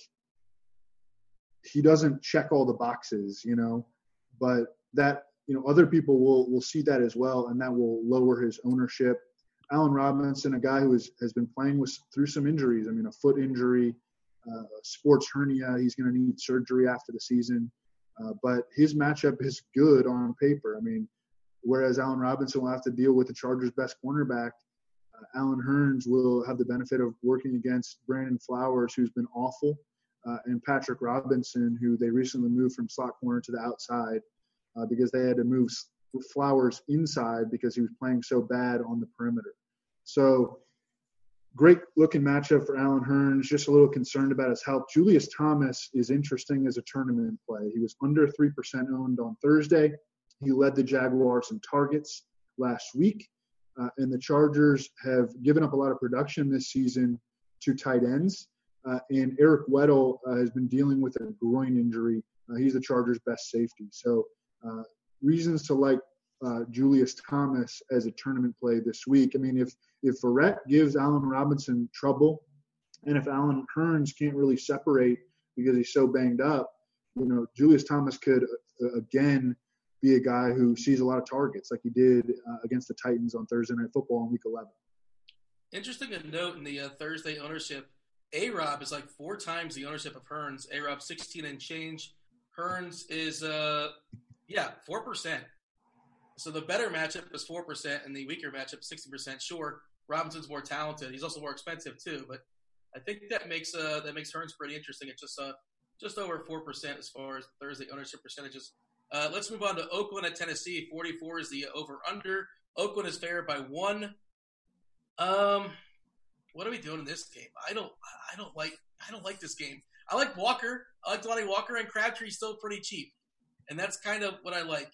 he doesn't check all the boxes, you know, but that, you know, other people will will see that as well, and that will lower his ownership. Allen Robinson, a guy who is, has been playing with through some injuries. I mean, a foot injury, uh, sports hernia. He's going to need surgery after the season. Uh, but his matchup is good on paper. I mean, whereas Allen Robinson will have to deal with the Chargers' best cornerback, uh, Allen Hearns will have the benefit of working against Brandon Flowers, who's been awful, uh, and Patrick Robinson, who they recently moved from slot corner to the outside uh, because they had to move Flowers inside because he was playing so bad on the perimeter. So great looking matchup for Allen Hearns. Just a little concerned about his health. Julius Thomas is interesting as a tournament play. He was under three percent owned on Thursday. He led the Jaguars in targets last week. Uh, and the Chargers have given up a lot of production this season to tight ends. Uh, and Eric Weddle uh, has been dealing with a groin injury. Uh, he's the Chargers' best safety. So uh, reasons to like uh, Julius Thomas as a tournament play this week. I mean, if if Verrett gives Allen Robinson trouble, and if Allen Hearns can't really separate because he's so banged up, you know, Julius Thomas could uh, again be a guy who sees a lot of targets like he did uh, against the Titans on Thursday Night Football in Week eleven. Interesting to note in the uh, Thursday ownership, A-Rob is like four times the ownership of Hearns. A-Rob sixteen and change. Hearns is, uh, yeah, four percent. So the better matchup is four percent, and the weaker matchup is sixty percent. Sure, Robinson's more talented. He's also more expensive too, but I think that makes uh, that makes Hearns pretty interesting. It's just uh, just over four percent as far as Thursday ownership percentages. Uh, let's move on to Oakland at Tennessee. forty-four is the over-under. Oakland is favored by one. Um, what are we doing in this game? I don't, I don't like, I don't like this game. I like Walker. I like Delanie Walker, and Crabtree's still pretty cheap, and that's kind of what I like.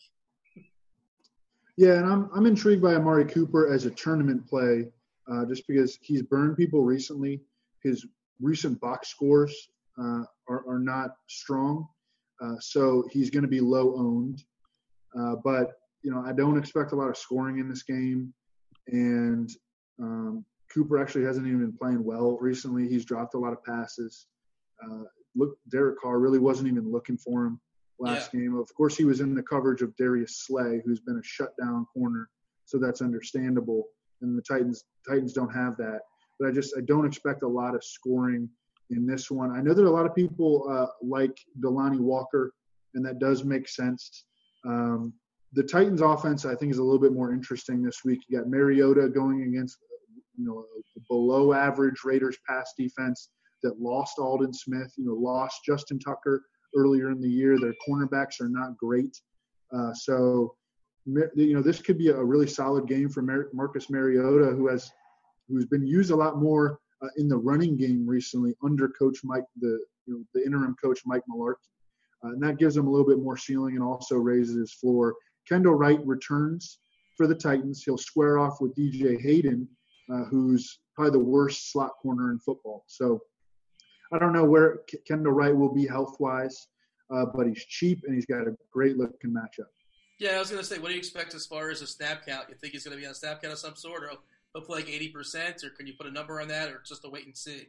Yeah, and I'm I'm intrigued by Amari Cooper as a tournament play, uh, just because he's burned people recently. His recent box scores uh, are, are not strong, uh, so he's going to be low owned. Uh, but you know, I don't expect a lot of scoring in this game, and um, Cooper actually hasn't even been playing well recently. He's dropped a lot of passes. Uh, look, Derek Carr really wasn't even looking for him last yeah. game. Of course, he was in the coverage of Darius Slay, who's been a shutdown corner, so that's understandable. And the Titans Titans don't have that. But I just I don't expect a lot of scoring in this one. I know that a lot of people uh, like Delanie Walker, and that does make sense. Um, the Titans offense, I think, is a little bit more interesting this week. You got Mariota going against, you know, a below average Raiders pass defense that lost Aldon Smith, you know, lost Justin Tucker earlier in the year. Their cornerbacks are not great. Uh, so, you know, this could be a really solid game for Mar- Marcus Mariota, who has who's been used a lot more uh, in the running game recently under Coach Mike, the you know, the interim coach Mike Mularkey. Uh, and that gives him a little bit more ceiling and also raises his floor. Kendall Wright returns for the Titans. He'll square off with D J Hayden, uh, who's probably the worst slot corner in football. So I don't know where K- Kendall Wright will be health-wise, uh, but he's cheap and he's got a great-looking matchup. Yeah, I was going to say, what do you expect as far as a snap count? You think he's going to be on a snap count of some sort, or he'll play like eighty percent, or can you put a number on that, or just a wait and see?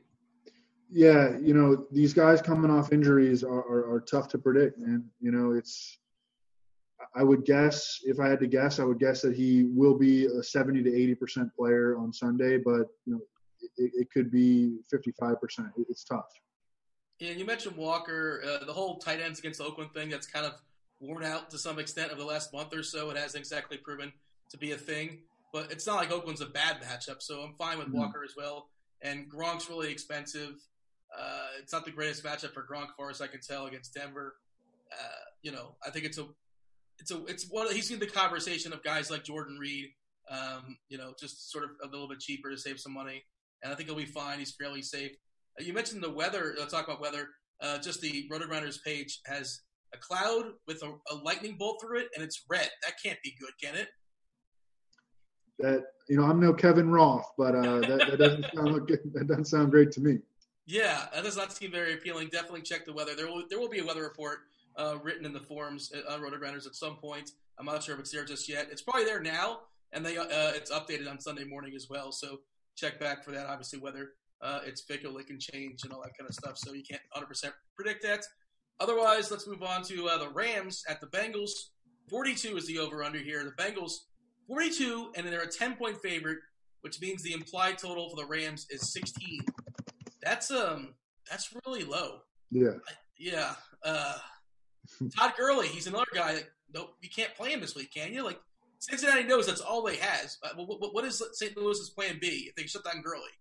Yeah, you know, these guys coming off injuries are, are, are tough to predict, man. You know, it's – I would guess, if I had to guess, I would guess that he will be a seventy to eighty percent player on Sunday, but, you know, it, it could be fifty-five percent. It's tough. Yeah, you mentioned Walker. Uh, the whole tight ends against Oakland thing that's kind of worn out to some extent over the last month or so. It hasn't exactly proven to be a thing. But it's not like Oakland's a bad matchup, so I'm fine with mm-hmm. Walker as well. And Gronk's really expensive. Uh, it's not the greatest matchup for Gronk, far as I can tell, against Denver. Uh, you know, I think it's a, it's a, it's one. He's in the conversation of guys like Jordan Reed. Um, you know, just sort of a little bit cheaper to save some money, and I think he'll be fine. He's fairly safe. Uh, you mentioned the weather. Let's talk about weather. Uh, just the RotoGrinders page has a cloud with a, a lightning bolt through it, and it's red. That can't be good, can it? That, you know, I'm no Kevin Roth, but uh, that, that doesn't sound good. That doesn't sound great to me. Yeah, that does not seem very appealing. Definitely check the weather. There will there will be a weather report uh, written in the forums on RotoGrinders at some point. I'm not sure if it's there just yet. It's probably there now, and they uh, it's updated on Sunday morning as well. So check back for that. Obviously, weather uh, it's fickle, it can change and all that kind of stuff. So you can't one hundred percent predict that. Otherwise, let's move on to uh, the Rams at the Bengals. forty-two is the over/under here. The Bengals forty-two, and they're a ten-point favorite, which means the implied total for the Rams is sixteen. That's um, that's really low. Yeah. I, yeah. Uh, Todd Gurley, he's another guy that nope, you can't play him this week, can you? Like Cincinnati knows that's all they has. Uh, what, what is Saint Louis's plan B if they shut down Gurley?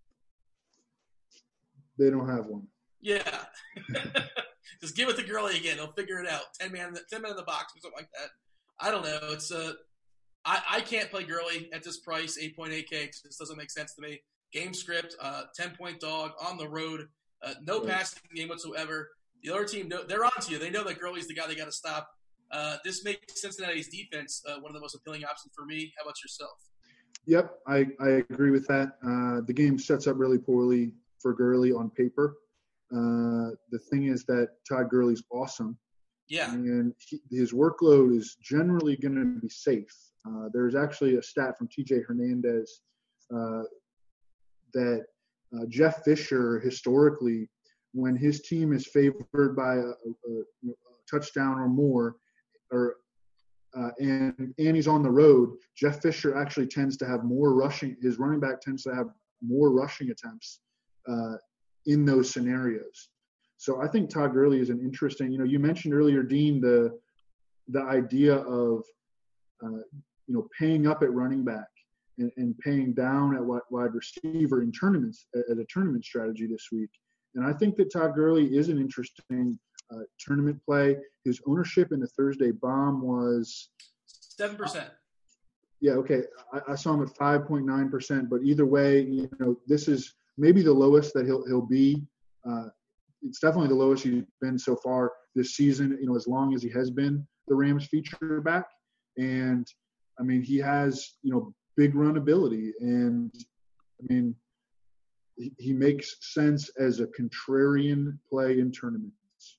They don't have one. Yeah. Just give it to Gurley again. They'll figure it out. Ten man, ten man in the box or something like that. I don't know. It's uh, I, I can't play Gurley at this price, eight point eight K. It just doesn't make sense to me. Game script, uh, ten-point dog on the road, uh, no right. passing game whatsoever. The other team, they're on to you. They know that Gurley's the guy they got to stop. Uh, this makes Cincinnati's defense uh, one of the most appealing options for me. How about yourself? Yep, I, I agree with that. Uh, the game sets up really poorly for Gurley on paper. Uh, the thing is that Todd Gurley's awesome. Yeah. And he, his workload is generally going to be safe. Uh, there's actually a stat from T J Hernandez uh, that uh, Jeff Fisher historically, when his team is favored by a, a, a touchdown or more, or uh, and and he's on the road, Jeff Fisher actually tends to have more rushing. His running back tends to have more rushing attempts uh, in those scenarios. So I think Todd Gurley is an interesting. You know, you mentioned earlier, Dean, the the idea of uh, you know, paying up at running back and, and paying down at wide receiver in tournaments as a tournament strategy this week. And I think that Todd Gurley is an interesting uh, tournament play. His ownership in the Thursday bomb was seven percent. Yeah, okay. I, I saw him at five point nine percent, but either way, you know, this is maybe the lowest that he'll he'll be. Uh, it's definitely the lowest he's been so far this season, you know, as long as he has been the Rams feature back. And, I mean, he has, you know, big run ability. And, I mean, he, he makes sense as a contrarian play in tournaments.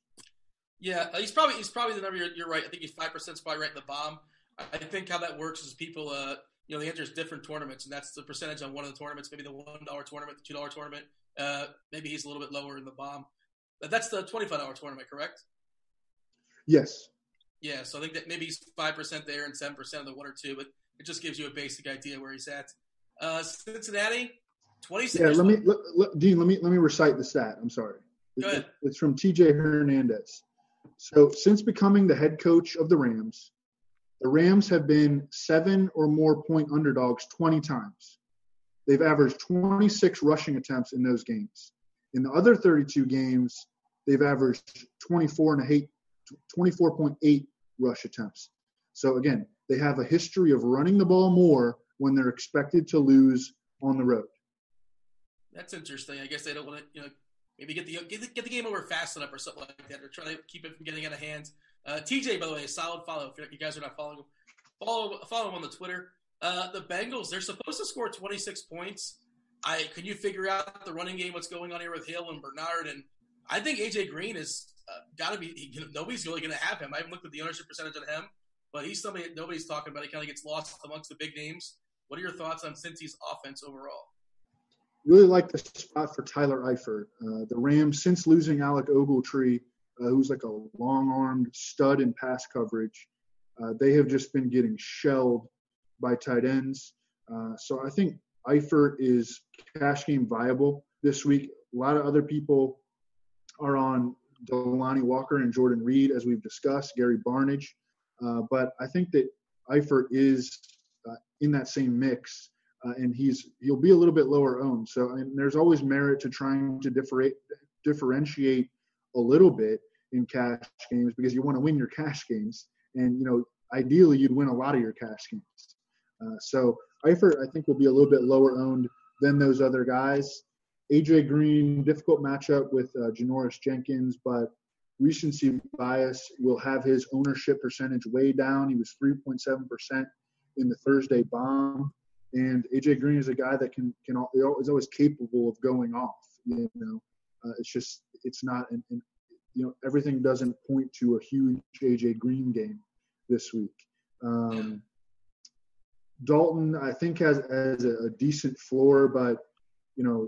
Yeah, he's probably he's probably the number. You're, you're right. I think he's five percent is probably right in the bomb. I think how that works is people, uh, you know, they enter different tournaments, and that's the percentage on one of the tournaments, maybe the one dollar tournament, the two dollar tournament. Uh, maybe he's a little bit lower in the bomb. But that's the twenty-five dollar tournament, correct? Yes. Yeah, so I think that maybe he's five percent there and seven percent on the one or two, but it just gives you a basic idea where he's at. Uh, Cincinnati, twenty-six. Yeah, let me, let, let, Dean, let me, let me recite the stat. I'm sorry. Go ahead. It's from T J Hernandez. So since becoming the head coach of the Rams, the Rams have been seven or more point underdogs twenty times. They've averaged twenty-six rushing attempts in those games. In the other thirty-two games, they've averaged twenty-four and a half, twenty-four point eight rush attempts. So again, they have a history of running the ball more when they're expected to lose on the road. That's interesting. I guess they don't want to, you know, maybe get the get the, get the game over fast enough or something like that. They're trying to keep it from getting out of hand. Uh, T J, by the way, a solid follow. If you guys are not following him, follow follow him on the Twitter. Uh, the Bengals, they're supposed to score twenty-six points. I can you figure out the running game? What's going on here with Hill and Bernard? And I think A J Green is uh, got to be. He, you know, nobody's really going to have him. I haven't looked at the ownership percentage on him, but he's somebody that nobody's talking about. He kind of gets lost amongst the big names. What are your thoughts on Cincy's offense overall? Really like the spot for Tyler Eifert. Uh, the Rams, since losing Alec Ogletree, uh, who's like a long-armed stud in pass coverage, uh, they have just been getting shelled by tight ends. Uh, so I think Eifert is cash game viable this week. A lot of other people are on Delanie Walker and Jordan Reed, as we've discussed, Gary Barnidge. Uh, but I think that Eifert is uh, in that same mix. Uh, and he's he'll be a little bit lower owned. So and there's always merit to trying to differ, differentiate a little bit in cash games because you want to win your cash games. And, you know, ideally you'd win a lot of your cash games. Uh, so Eifert, I think, will be a little bit lower owned than those other guys. A J Green, difficult matchup with uh, Janoris Jenkins, but recency bias will have his ownership percentage way down. He was three point seven percent in the Thursday bomb. And A J Green is a guy that can can is always capable of going off. You know, uh, it's just it's not an, an you know everything doesn't point to a huge A J Green game this week. Um, Dalton, I think, has has a, a decent floor, but you know,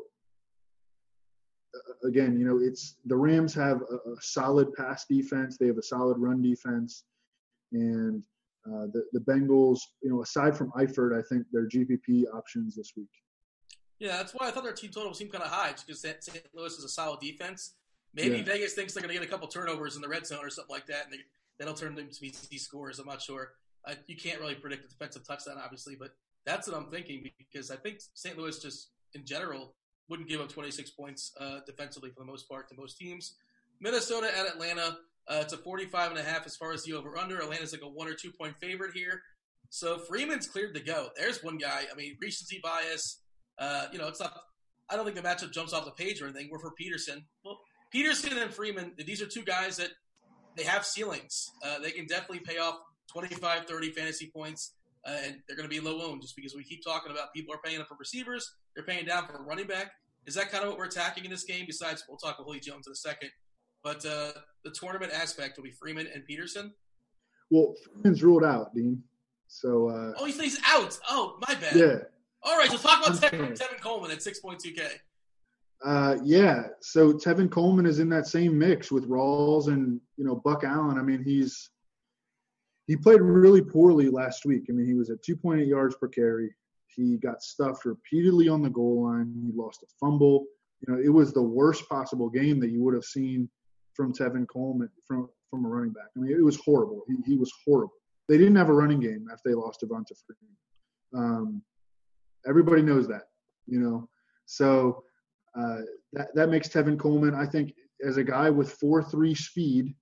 again, you know, it's the Rams have a, a solid pass defense. They have a solid run defense, and Uh, the, the Bengals, you know, aside from Eifert, I think they're G P P options this week. Yeah, that's why I thought their team total seemed kind of high, just because Saint Louis is a solid defense. Maybe yeah. Vegas thinks they're going to get a couple turnovers in the red zone or something like that, and they, that'll turn them to be easy scores. I'm not sure. Uh, you can't really predict a defensive touchdown, obviously, but that's what I'm thinking because I think Saint Louis just, in general, wouldn't give up twenty-six points uh, defensively for the most part to most teams. Minnesota at Atlanta. Uh, it's a forty-five and a half as far as the over-under. Atlanta's like a one or two point favorite here. So Freeman's cleared to go. There's one guy. I mean, recency bias. Uh, you know, it's not – I don't think the matchup jumps off the page or anything. We're for Peterson. Well, Peterson and Freeman, these are two guys that they have ceilings. Uh, they can definitely pay off twenty-five, thirty fantasy points, uh, and they're going to be low-owned just because we keep talking about people are paying up for receivers. They're paying down for a running back. Is that kind of what we're attacking in this game? Besides, we'll talk with Julio Jones in a second. But uh, the tournament aspect will be Freeman and Peterson? Well, Freeman's ruled out, Dean. So. Uh, oh, he's out. Oh, my bad. Yeah. All right, so talk about Tevin, Tevin Coleman at six point two K. Uh, yeah, so Tevin Coleman is in that same mix with Rawls and, you know, Buck Allen. I mean, he's he played really poorly last week. I mean, he was at two point eight yards per carry. He got stuffed repeatedly on the goal line. He lost a fumble. You know, it was the worst possible game that you would have seen from Tevin Coleman, from, from a running back. I mean, it was horrible. He, he was horrible. They didn't have a running game after they lost Devonta Freeman. Um, everybody knows that, you know. So uh, that that makes Tevin Coleman, I think, as a guy with four three speed,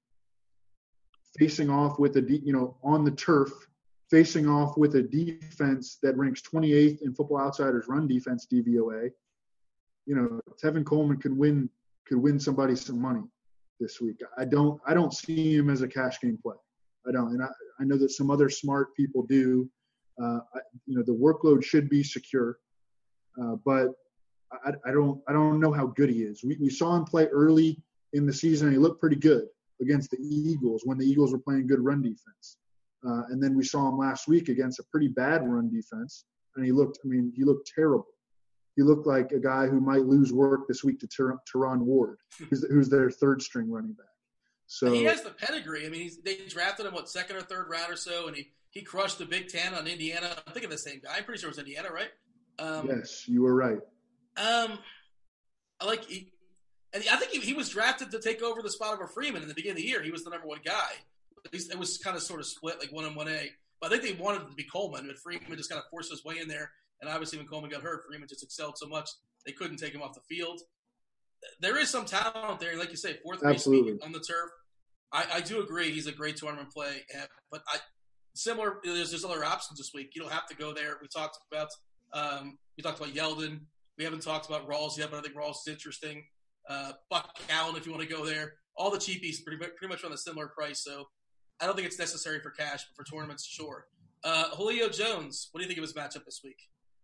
facing off with a de- you know on the turf, facing off with a defense that ranks twenty-eighth in Football Outsiders run defense D V O A. You know, Tevin Coleman could win could win somebody some money this week. I don't I don't see him as a cash game play. I don't, and I, I know that some other smart people do. Uh, I, you know, the workload should be secure, uh, but I, I don't I don't know how good he is. We we saw him play early in the season, and he looked pretty good against the Eagles when the Eagles were playing good run defense. Uh, and then we saw him last week against a pretty bad run defense, and he looked I mean he looked terrible. He looked like a guy who might lose work this week to Ter- Teron Ward, who's, who's their third string running back. So and he has the pedigree. I mean, he's, they drafted him, what, second or third round or so, and he, he crushed the Big Ten on Indiana. I'm thinking the same guy. I'm pretty sure it was Indiana, right? Um, yes, you were right. Um, I like he, and I think he, he was drafted to take over the spot of Freeman in the beginning of the year. He was the number one guy. At least it was kind of sort of split, like one and one A. But I think they wanted it to be Coleman, but Freeman just kind of forced his way in there. And obviously, when Coleman got hurt, Freeman just excelled so much they couldn't take him off the field. There is some talent there, like you say, fourth three speed on the turf. I, I do agree he's a great tournament play, but I similar. There's there's other options this week. You don't have to go there. We talked about um, we talked about Yeldon. We haven't talked about Rawls yet, but I think Rawls is interesting. Uh, Buck Allen, if you want to go there. All the cheapies pretty pretty much run a similar price, so I don't think it's necessary for cash, but for tournaments, sure. Uh, Julio Jones, what do you think of his matchup this week?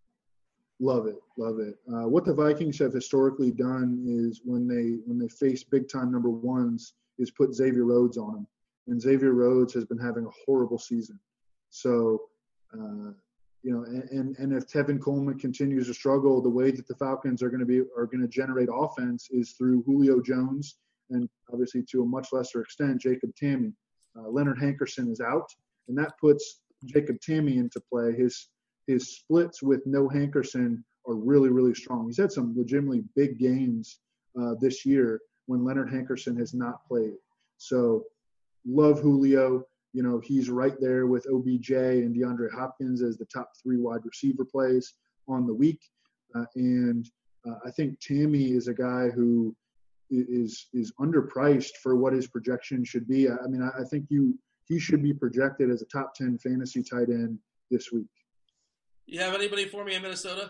Love it, love it. Uh, what the Vikings have historically done is when they when they face big time number ones, is put Xavier Rhodes on them, and Xavier Rhodes has been having a horrible season. So, uh, you know, and, and and if Tevin Coleman continues to struggle, the way that the Falcons are going to be are going to generate offense is through Julio Jones and obviously to a much lesser extent Jacob Tamme. Uh, Leonard Hankerson is out, and that puts Jacob Tamme into play. His his splits with no Hankerson are really, really strong. He's had some legitimately big games uh, this year when Leonard Hankerson has not played. So love Julio. You know, he's right there with O B J and DeAndre Hopkins as the top three wide receiver plays on the week. Uh, and uh, I think Tamme is a guy who is is underpriced for what his projection should be. I, I mean, I, I think you he should be projected as a top ten fantasy tight end this week. You have anybody for me in Minnesota?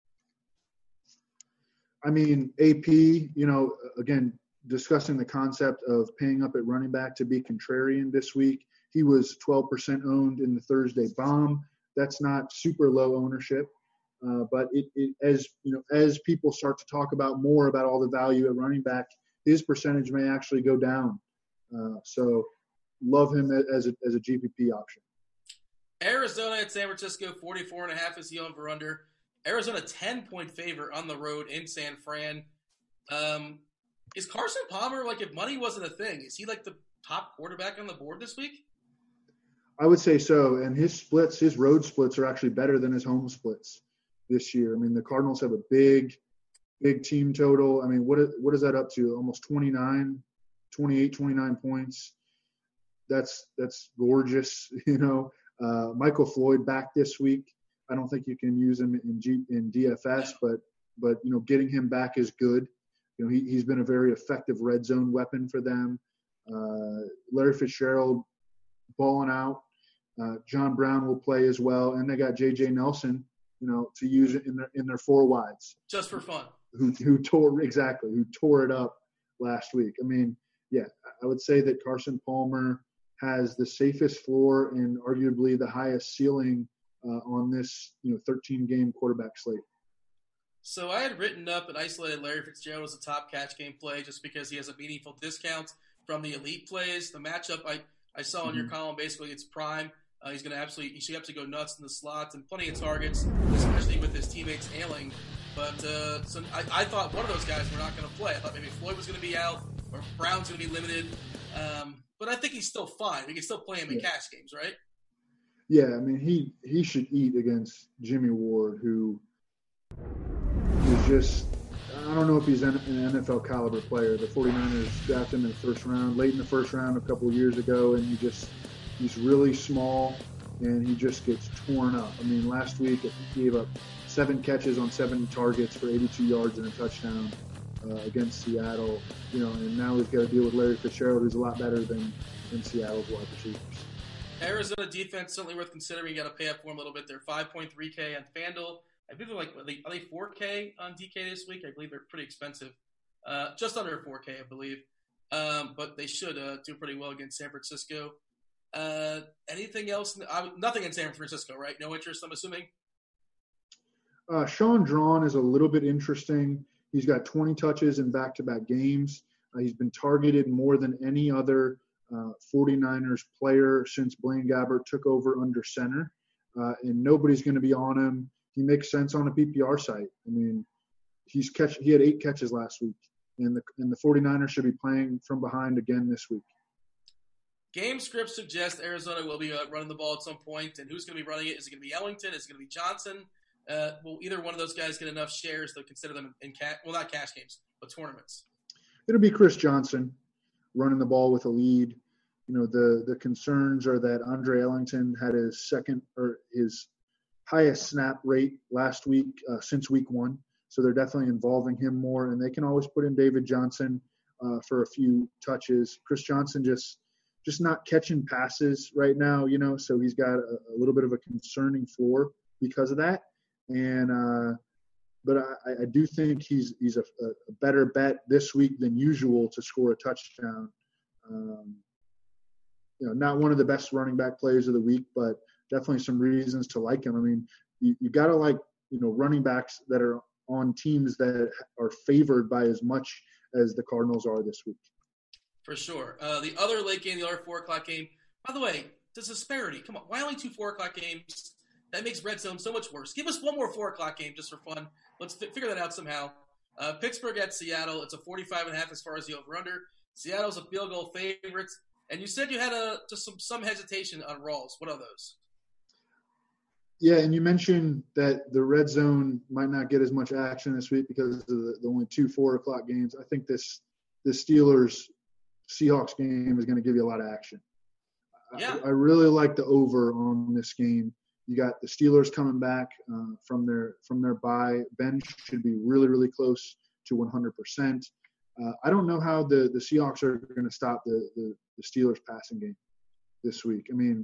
I mean, A P, you know, again, discussing the concept of paying up at running back to be contrarian this week. He was twelve percent owned in the Thursday bomb. That's not super low ownership. Uh, but it, it, as you know, as people start to talk about more about all the value at running back, his percentage may actually go down. Uh, so love him as a, as a G P P option. Arizona at San Francisco, forty-four and a half is the over under. Arizona ten point favorite on the road in San Fran. Um, is Carson Palmer, like, if money wasn't a thing, is he like the top quarterback on the board this week? I would say so. And his splits, his road splits are actually better than his home splits this year. I mean, the Cardinals have a big, big team total. I mean, what is, what is that up to? Almost twenty-nine, twenty-eight, twenty-nine points. That's, that's gorgeous, you know. Uh, Michael Floyd back this week. I don't think you can use him in G, in D F S, but but you know, getting him back is good. You know, he he's been a very effective red zone weapon for them. Uh, Larry Fitzgerald balling out. Uh, John Brown will play as well, and they got J J Nelson, you know, to use it in their in their four wides. Just for fun. Who who tore exactly who tore it up last week. I mean, yeah, I would say that Carson Palmer has the safest floor and arguably the highest ceiling uh, on this, you know, thirteen game quarterback slate. So I had written up and isolated Larry Fitzgerald as a top catch game play just because he has a meaningful discount from the elite plays. The matchup I, I saw in mm-hmm. your column, basically it's prime. Uh, he's going to absolutely, he should absolutely go nuts in the slots and plenty of targets, especially with his teammates ailing. But uh, so I, I thought one of those guys were not going to play. I thought maybe Floyd was going to be out or Brown's going to be limited. Um, But I think he's still fine. We can still play him in yeah. cash games, right? Yeah, I mean, he, he should eat against Jimmy Ward, who is just – I don't know if he's an N F L caliber player. The 49ers drafted him in the first round, late in the first round a couple of years ago, and he just He's really small, and he just gets torn up. I mean, last week I think he gave up seven catches on seven targets for eighty-two yards and a touchdown uh, against Seattle. You know, and now he's got to deal with Larry Fitzgerald, who's a lot better than, than Seattle's wide receivers. Arizona defense certainly worth considering. You got to pay up for them a little bit. They're five point three K on FanDuel. I believe they're like are they, are they four K on D K this week? I believe they're pretty expensive, uh, just under four K, I believe. Um, but they should uh, do pretty well against San Francisco. Uh, anything else? Uh, nothing in San Francisco, right? No interest, I'm assuming. Uh, Sean Drawn is a little bit interesting. He's got twenty touches in back-to-back games. Uh, he's been targeted more than any other uh, 49ers player since Blaine Gabbert took over under center, uh, and nobody's going to be on him. He makes sense on a P P R site. I mean, he's catch. He had eight catches last week, and the and the 49ers should be playing from behind again this week. Game scripts suggest Arizona will be uh, running the ball at some point, and who's going to be running it? Is it going to be Ellington? Is it going to be Johnson? Uh, will either one of those guys get enough shares to consider them in cash? Well, not cash games, but tournaments. It'll be Chris Johnson running the ball with a lead. You know, the the concerns are that Andre Ellington had his second or his highest snap rate last week uh, since week one. So they're definitely involving him more, and they can always put in David Johnson uh, for a few touches. Chris Johnson just just not catching passes right now, you know, so he's got a, a little bit of a concerning floor because of that. And uh, but I, I do think he's he's a, a better bet this week than usual to score a touchdown. Um, you know, not one of the best running back players of the week, but definitely some reasons to like him. I mean, you, you got to like, you know, running backs that are on teams that are favored by as much as the Cardinals are this week. For sure. Uh, the other late game, the other four o'clock game. By the way, the disparity. Come on, why only two four o'clock games? That makes Red Zone so much worse. Give us one more four o'clock game just for fun. Let's f- figure that out somehow. Uh, Pittsburgh at Seattle. It's a forty-five and a half as far as the over/under. Seattle's a field goal favorite. And you said you had a just some some hesitation on Rawls. What are those? Yeah, and you mentioned that the red zone might not get as much action this week because of the, the only two four o'clock games. I think this this Steelers Seahawks game is going to give you a lot of action. Yeah. I, I really like the over on this game. You got the Steelers coming back uh, from their from their bye. Ben should be really really close to one hundred percent. Uh, I don't know how the, the Seahawks are going to stop the, the the Steelers passing game this week. I mean,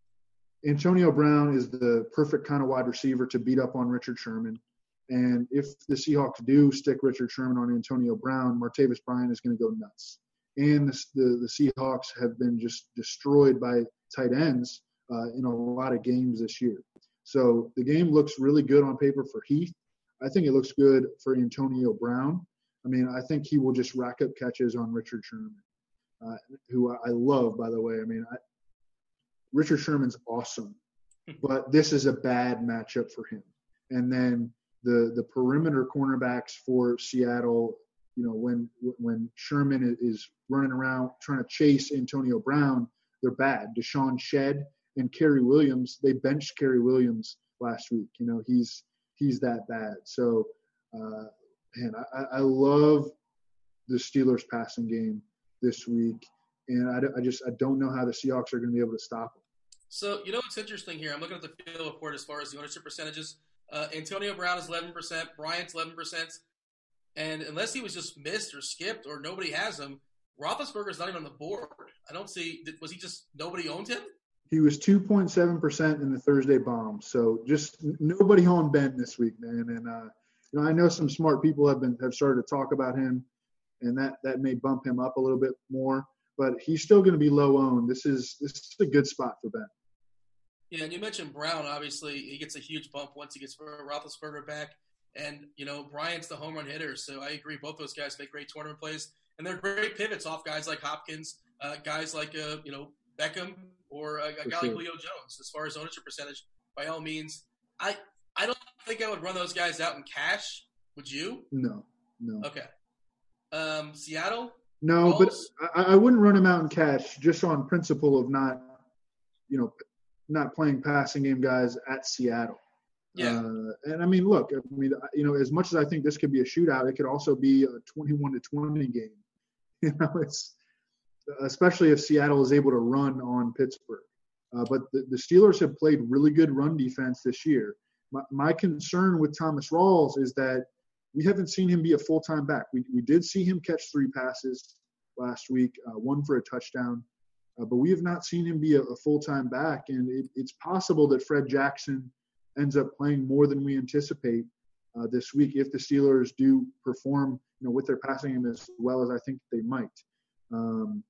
Antonio Brown is the perfect kind of wide receiver to beat up on Richard Sherman. And if the Seahawks do stick Richard Sherman on Antonio Brown, Martavis Bryant is going to go nuts. And the, the, the Seahawks have been just destroyed by tight ends uh, in a lot of games this year. So the game looks really good on paper for Heath. I think it looks good for Antonio Brown. I mean, I think he will just rack up catches on Richard Sherman, uh, who I love, by the way. I mean, I, Richard Sherman's awesome, but this is a bad matchup for him. And then the the perimeter cornerbacks for Seattle, you know, when when Sherman is running around trying to chase Antonio Brown, they're bad. Deshaun Shedd and Kerry Williams, they benched Kerry Williams last week. You know, he's he's that bad. So, uh, man, I, I love the Steelers passing game this week. And I, I just I don't know how the Seahawks are going to be able to stop them. So, you know what's interesting here? I'm looking at the field report as far as the ownership percentages. Uh, Antonio Brown is eleven percent. Bryant's eleven percent. And unless he was just missed or skipped or nobody has him, Roethlisberger's not even on the board. I don't see – was he just – nobody owned him? He was two point seven percent in the Thursday bomb. So just nobody on Ben this week, man. And, uh, you know, I know some smart people have been have started to talk about him, and that, that may bump him up a little bit more. But he's still going to be low owned. This is this is a good spot for Ben. Yeah, and you mentioned Brown. Obviously, he gets a huge bump once he gets Roethlisberger back. And, you know, Bryant's the home run hitter. So I agree. Both those guys make great tournament plays. And they're great pivots off guys like Hopkins, uh, guys like, uh, you know, Beckham, or a, a guy sure. like Julio Jones. As far as ownership percentage, by all means. I, I don't think I would run those guys out in cash. Would you? No, no. Okay. Um, Seattle? No, Balls? but I, I wouldn't run him out in cash just on principle of not, you know, not playing passing game guys at Seattle. Yeah. Uh, and I mean, look, I mean, you know, as much as I think this could be a shootout, it could also be a twenty-one to twenty game. You know, it's especially if Seattle is able to run on Pittsburgh. Uh, but the, the Steelers have played really good run defense this year. My, my concern with Thomas Rawls is that we haven't seen him be a full-time back. We, we did see him catch three passes last week, uh, one for a touchdown. Uh, but we have not seen him be a, a full-time back, and it, it's possible that Fred Jackson ends up playing more than we anticipate uh, this week if the Steelers do perform, you know, with their passing game as well as I think they might. Um,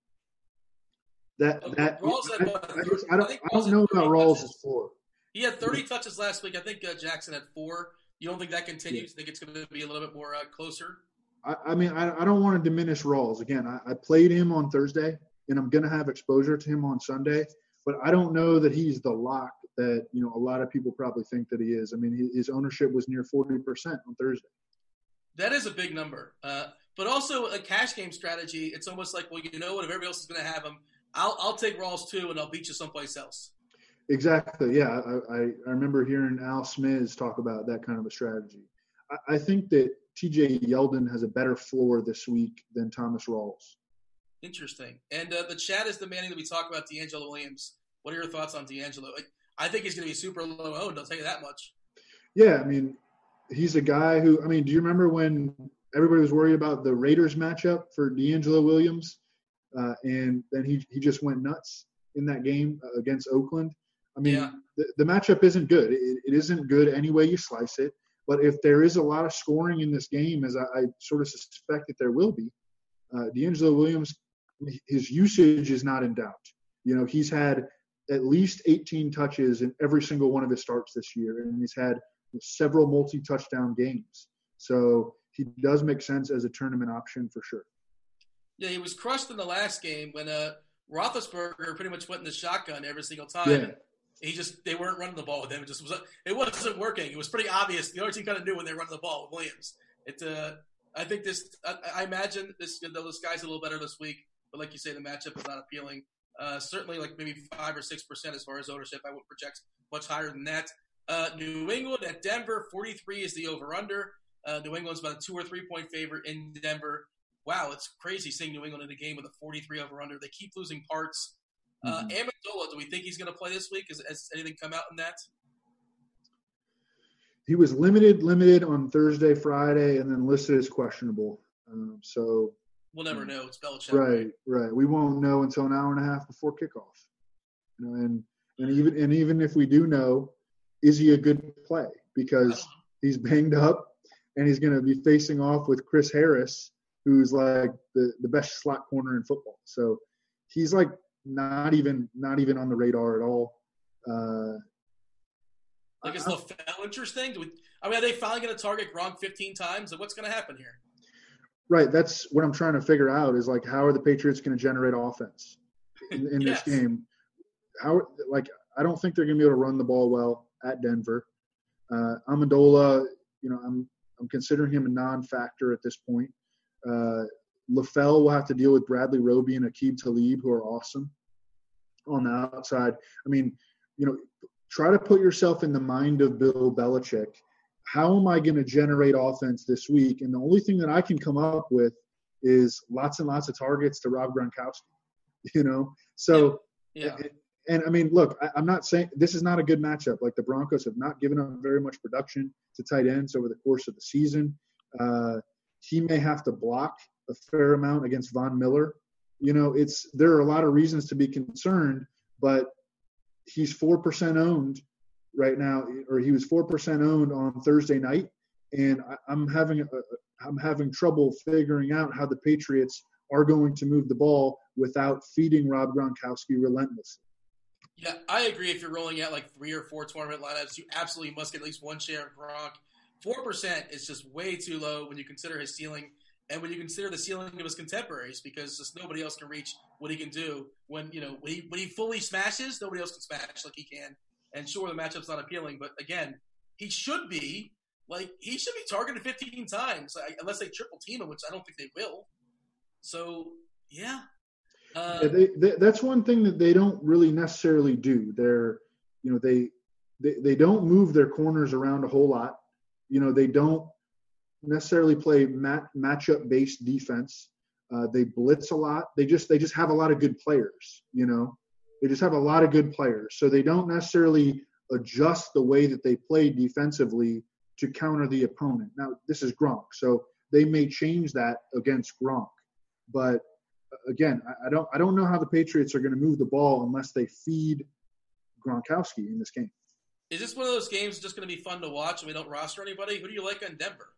that Uh, that Rawls had I, what, I, just, I don't think I Rawls don't know had about thirty Rawls' touches. floor. He had thirty touches last week. I think uh, Jackson had four. You don't think that continues? You think it's going to be a little bit more uh, closer? I, I mean, I, I don't want to diminish Rawls. Again, I, I played him on Thursday, and I'm going to have exposure to him on Sunday. But I don't know that he's the lock that, you know, a lot of people probably think that he is. I mean, his, his ownership was near forty percent on Thursday. That is a big number. Uh, but also a cash game strategy, it's almost like, well, you know what? If everybody else is going to have him, I'll, I'll take Rawls too, and I'll beat you someplace else. Exactly. Yeah, I, I, I remember hearing Al Smiz talk about that kind of a strategy. I, I think that T J Yeldon has a better floor this week than Thomas Rawls. Interesting. And uh, the chat is demanding that we talk about D'Angelo Williams. What are your thoughts on D'Angelo? Like, I think he's going to be super low owned. I'll tell you that much. Yeah, I mean, he's a guy who – I mean, do you remember when everybody was worried about the Raiders matchup for D'Angelo Williams? Uh, and then he, he just went nuts in that game against Oakland. I mean, yeah. the, the matchup isn't good. It, it isn't good any way you slice it. But if there is a lot of scoring in this game, as I, I sort of suspect that there will be, uh, D'Angelo Williams, his usage is not in doubt. You know, he's had at least eighteen touches in every single one of his starts this year, and he's had several multi-touchdown games. So he does make sense as a tournament option for sure. Yeah, he was crushed in the last game when uh, Roethlisberger pretty much went in the shotgun every single time. Yeah. He just they weren't running the ball with him. It just was it wasn't working. It was pretty obvious. The other team kind of knew when they were running the ball with Williams. It uh, I think this I, I imagine this though this guy's a little better this week, but like you say, the matchup is not appealing. Uh, certainly, like maybe five or six percent as far as ownership. I would project much higher than that. Uh, New England at Denver, forty-three is the over/under. Uh, New England's about a two or three point favorite in Denver. Wow, it's crazy seeing New England in a game with a forty-three over/under. They keep losing parts. Uh, Mm-hmm. Amendola, do we think he's going to play this week? Has, has anything come out in that? He was limited, limited on Thursday, Friday, and then listed as questionable. Um, so we'll never know. It's Belichick. Right, right. We won't know until an hour and a half before kickoff. You know, and and even and even if we do know, is he a good play? Because he's banged up, and he's going to be facing off with Chris Harris, who's like the, the best slot corner in football. So he's like not even not even on the radar at all. Uh, like is LaFell interesting? Do we, I mean, are they finally going to target Gronk fifteen times? What's going to happen here? Right. That's what I'm trying to figure out is like, how are the Patriots going to generate offense in, in yes. this game? How, like, I don't think they're going to be able to run the ball well at Denver. Uh, Amendola, you know, I'm, I'm considering him a non-factor at this point. Uh, LaFell will have to deal with Bradley Roby and Aqib Talib, who are awesome on the outside. I mean, you know, try to put yourself in the mind of Bill Belichick. How am I going to generate offense this week? And the only thing that I can come up with is lots and lots of targets to Rob Gronkowski, you know? So, yeah. yeah. And, and I mean, look, I, I'm not saying this is not a good matchup. Like the Broncos have not given up very much production to tight ends over the course of the season. Uh, he may have to block a fair amount against Von Miller. You know, it's, there are a lot of reasons to be concerned, but he's four percent owned right now, or he was four percent owned on Thursday night. And I, I'm having, a, I'm having trouble figuring out how the Patriots are going to move the ball without feeding Rob Gronkowski relentlessly. Yeah, I agree. If you're rolling out like three or four tournament lineups, you absolutely must get at least one share of Gronk. four percent is just way too low when you consider his ceiling and when you consider the ceiling of his contemporaries, because just nobody else can reach what he can do when, you know, when he, when he fully smashes, nobody else can smash like he can. And sure, the matchup's not appealing, but again, he should be like, he should be targeted fifteen times unless they triple team him, which I don't think they will. So, yeah. Uh, yeah, they, they, that's one thing that they don't really necessarily do. They're, you know, they, they they don't move their corners around a whole lot. You know, they don't necessarily play mat, matchup based defense. Uh, they blitz a lot. They just they just have a lot of good players. You know, They just have a lot of good players. So they don't necessarily adjust the way that they play defensively to counter the opponent. Now, this is Gronk, so they may change that against Gronk. But again, I don't I don't know how the Patriots are going to move the ball unless they feed Gronkowski in this game. Is this one of those games just going to be fun to watch and we don't roster anybody? Who do you like on Denver?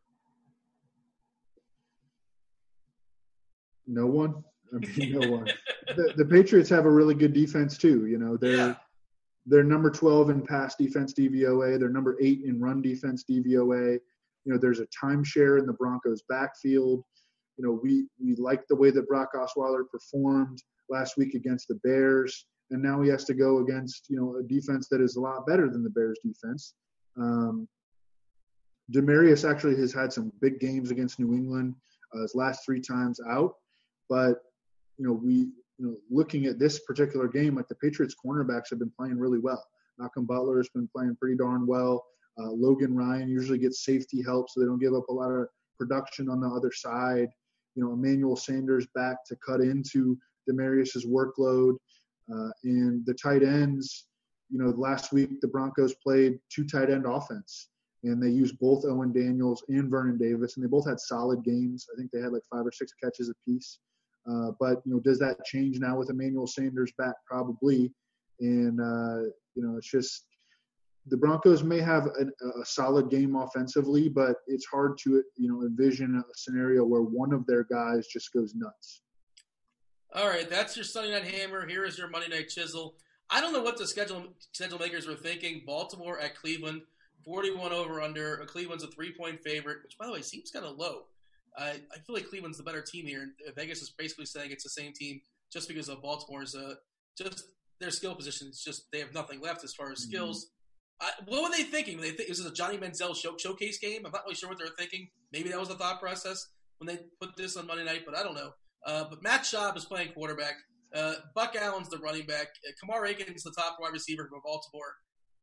No one. I mean, no one. The, the Patriots have a really good defense too. You know, they're yeah. they're number twelve in pass defense D V O A. They're number eight in run defense D V O A. You know, there's a timeshare in the Broncos' backfield. You know, we we like the way that Brock Osweiler performed last week against the Bears, and now he has to go against, you know, a defense that is a lot better than the Bears' defense. Um, Demaryius actually has had some big games against New England uh, his last three times out, but you know, we you know looking at this particular game, like the Patriots' cornerbacks have been playing really well. Malcolm Butler has been playing pretty darn well. Uh, Logan Ryan usually gets safety help, so they don't give up a lot of production on the other side. You know, Emmanuel Sanders back to cut into Demaryius's workload. Uh, and the tight ends, you know, last week the Broncos played two tight end offense, and they used both Owen Daniels and Vernon Davis, and they both had solid games. I think they had like five or six catches apiece. Uh, but, you know, does that change now with Emmanuel Sanders back? Probably. And, uh, you know, it's just the Broncos may have a, a solid game offensively, but it's hard to, you know, envision a scenario where one of their guys just goes nuts. All right, that's your Sunday Night Hammer. Here is your Monday Night Chisel. I don't know what the schedule schedule makers were thinking. Baltimore at Cleveland, forty-one over under. Cleveland's a three-point favorite, which, by the way, seems kind of low. Uh, I feel like Cleveland's the better team here. Vegas is basically saying it's the same team just because of Baltimore's uh, just their skill position. It's just they have nothing left as far as mm-hmm. skills. I, what were they thinking? They th- was this a Johnny Manziel show, showcase game? I'm not really sure what they were thinking. Maybe that was the thought process when they put this on Monday night, but I don't know. Uh, but Matt Schaub is playing quarterback. Uh, Buck Allen's the running back. Uh, Kamar Aiken's the top wide receiver from Baltimore.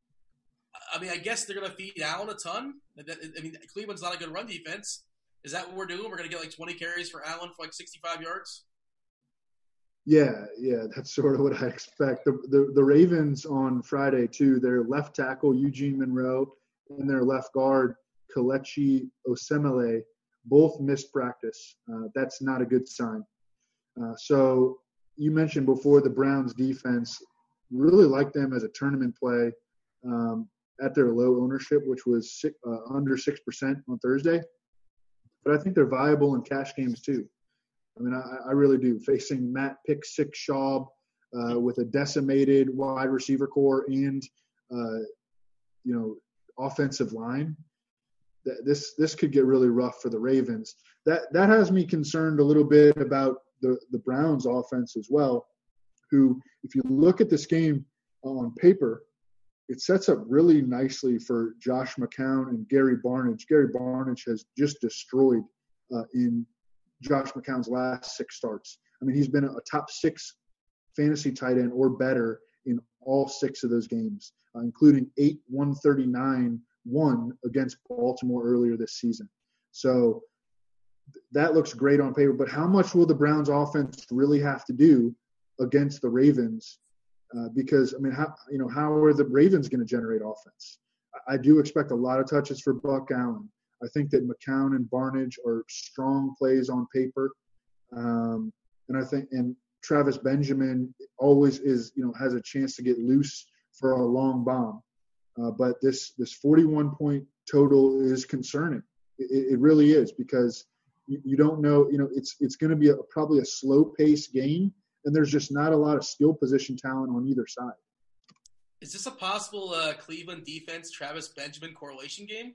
I mean, I guess they're going to feed Allen a ton. I mean, Cleveland's not a good run defense. Is that what we're doing? We're going to get like twenty carries for Allen for like sixty-five yards? Yeah, yeah, that's sort of what I expect. The, the the Ravens on Friday, too, their left tackle, Eugene Monroe, and their left guard, Kelechi Osemele, both missed practice. Uh, that's not a good sign. Uh, so you mentioned before the Browns defense, really like them as a tournament play um, at their low ownership, which was six, uh, under six percent on Thursday. But I think they're viable in cash games too. I mean, I, I really do. Facing Matt Pick Six Schaub uh, with a decimated wide receiver core and, uh, you know, offensive line, th- this this could get really rough for the Ravens. That that has me concerned a little bit about the, the Browns offense as well, who, if you look at this game on paper, it sets up really nicely for Josh McCown and Gary Barnidge. Gary Barnidge has just destroyed uh, in Josh McCown's last six starts. I mean, he's been a top six fantasy tight end or better in all six of those games, uh, including eight one thirty-nine one against Baltimore earlier this season. So th- that looks great on paper. But how much will the Browns offense really have to do against the Ravens? Uh, because, I mean, how you know how are the Ravens going to generate offense? I, I do expect a lot of touches for Buck Allen. I think that McCown and Barnidge are strong plays on paper, um, and I think and Travis Benjamin always is you know has a chance to get loose for a long bomb. Uh, but this this forty-one point total is concerning. It, it really is, because you, you don't know you know it's it's going to be a, probably a slow paced game. And there's just not a lot of skill position talent on either side. Is this a possible uh, Cleveland defense Travis Benjamin correlation game?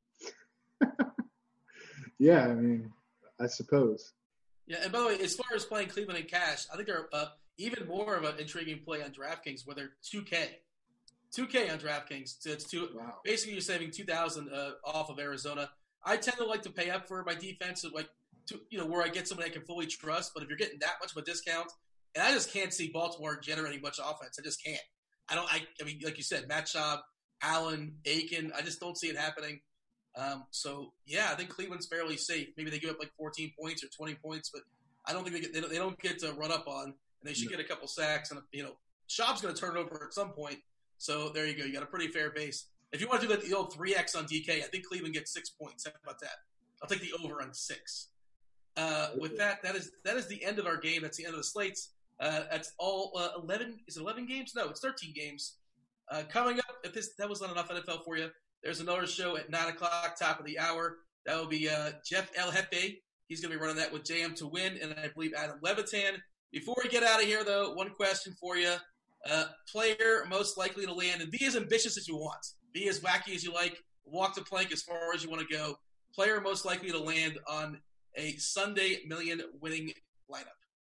Yeah, I mean, I suppose. Yeah, and by the way, as far as playing Cleveland in cash, I think they're uh, even more of an intriguing play on DraftKings, where they're two K. two K on DraftKings. So it's two, wow. Basically, you're saving two thousand dollars uh, off of Arizona. I tend to like to pay up for my defense, like to, you know, where I get somebody I can fully trust. But if you're getting that much of a discount, and I just can't see Baltimore generating much offense. I just can't. I don't. I, I mean, like you said, Matt Schaub, Allen, Aiken. I just don't see it happening. Um, so yeah, I think Cleveland's fairly safe. Maybe they give up like fourteen points or twenty points, but I don't think they get. They don't, they don't get to run up on, and they should get a couple sacks and you know Schaub's going to turn it over at some point. So there you go. You got a pretty fair base. If you want to do the old three X on D K, I think Cleveland gets six points. How about that? I'll take the over on six. Uh, with that, that is that is the end of our game. That's the end of the slates. Uh, that's all uh, eleven. Is it eleven games? No, it's thirteen games. Uh, coming up, if this that was not enough N F L for you, there's another show at nine o'clock, top of the hour. That will be uh, Jeff El Jefe. He's going to be running that with J M to win, and I believe Adam Levitan. Before we get out of here, though, one question for you. Uh, player most likely to land, and be as ambitious as you want. Be as wacky as you like. Walk the plank as far as you want to go. Player most likely to land on a Sunday Million winning lineup.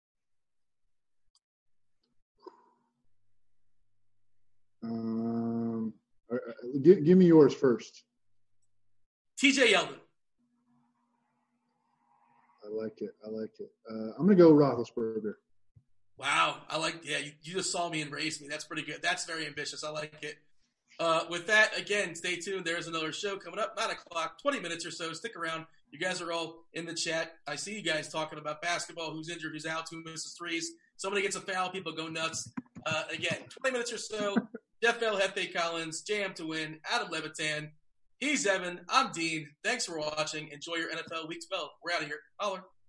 Um, uh, give, give me yours first. T J Yeldon. I like it. I like it. Uh, I'm going to go Roethlisberger. Wow. I like – yeah, you, you just saw me and raised me. That's pretty good. That's very ambitious. I like it. Uh, with that, again, stay tuned. There's another show coming up, nine o'clock, twenty minutes or so. Stick around. You guys are all in the chat. I see you guys talking about basketball, who's injured, who's out, who misses threes. Somebody gets a foul, people go nuts. Uh, again, twenty minutes or so. Jeff L. Hefe Collins, J M to win, Adam Levitan. He's Evan. I'm Dean. Thanks for watching. Enjoy your N F L Week twelve. We're out of here. Holler.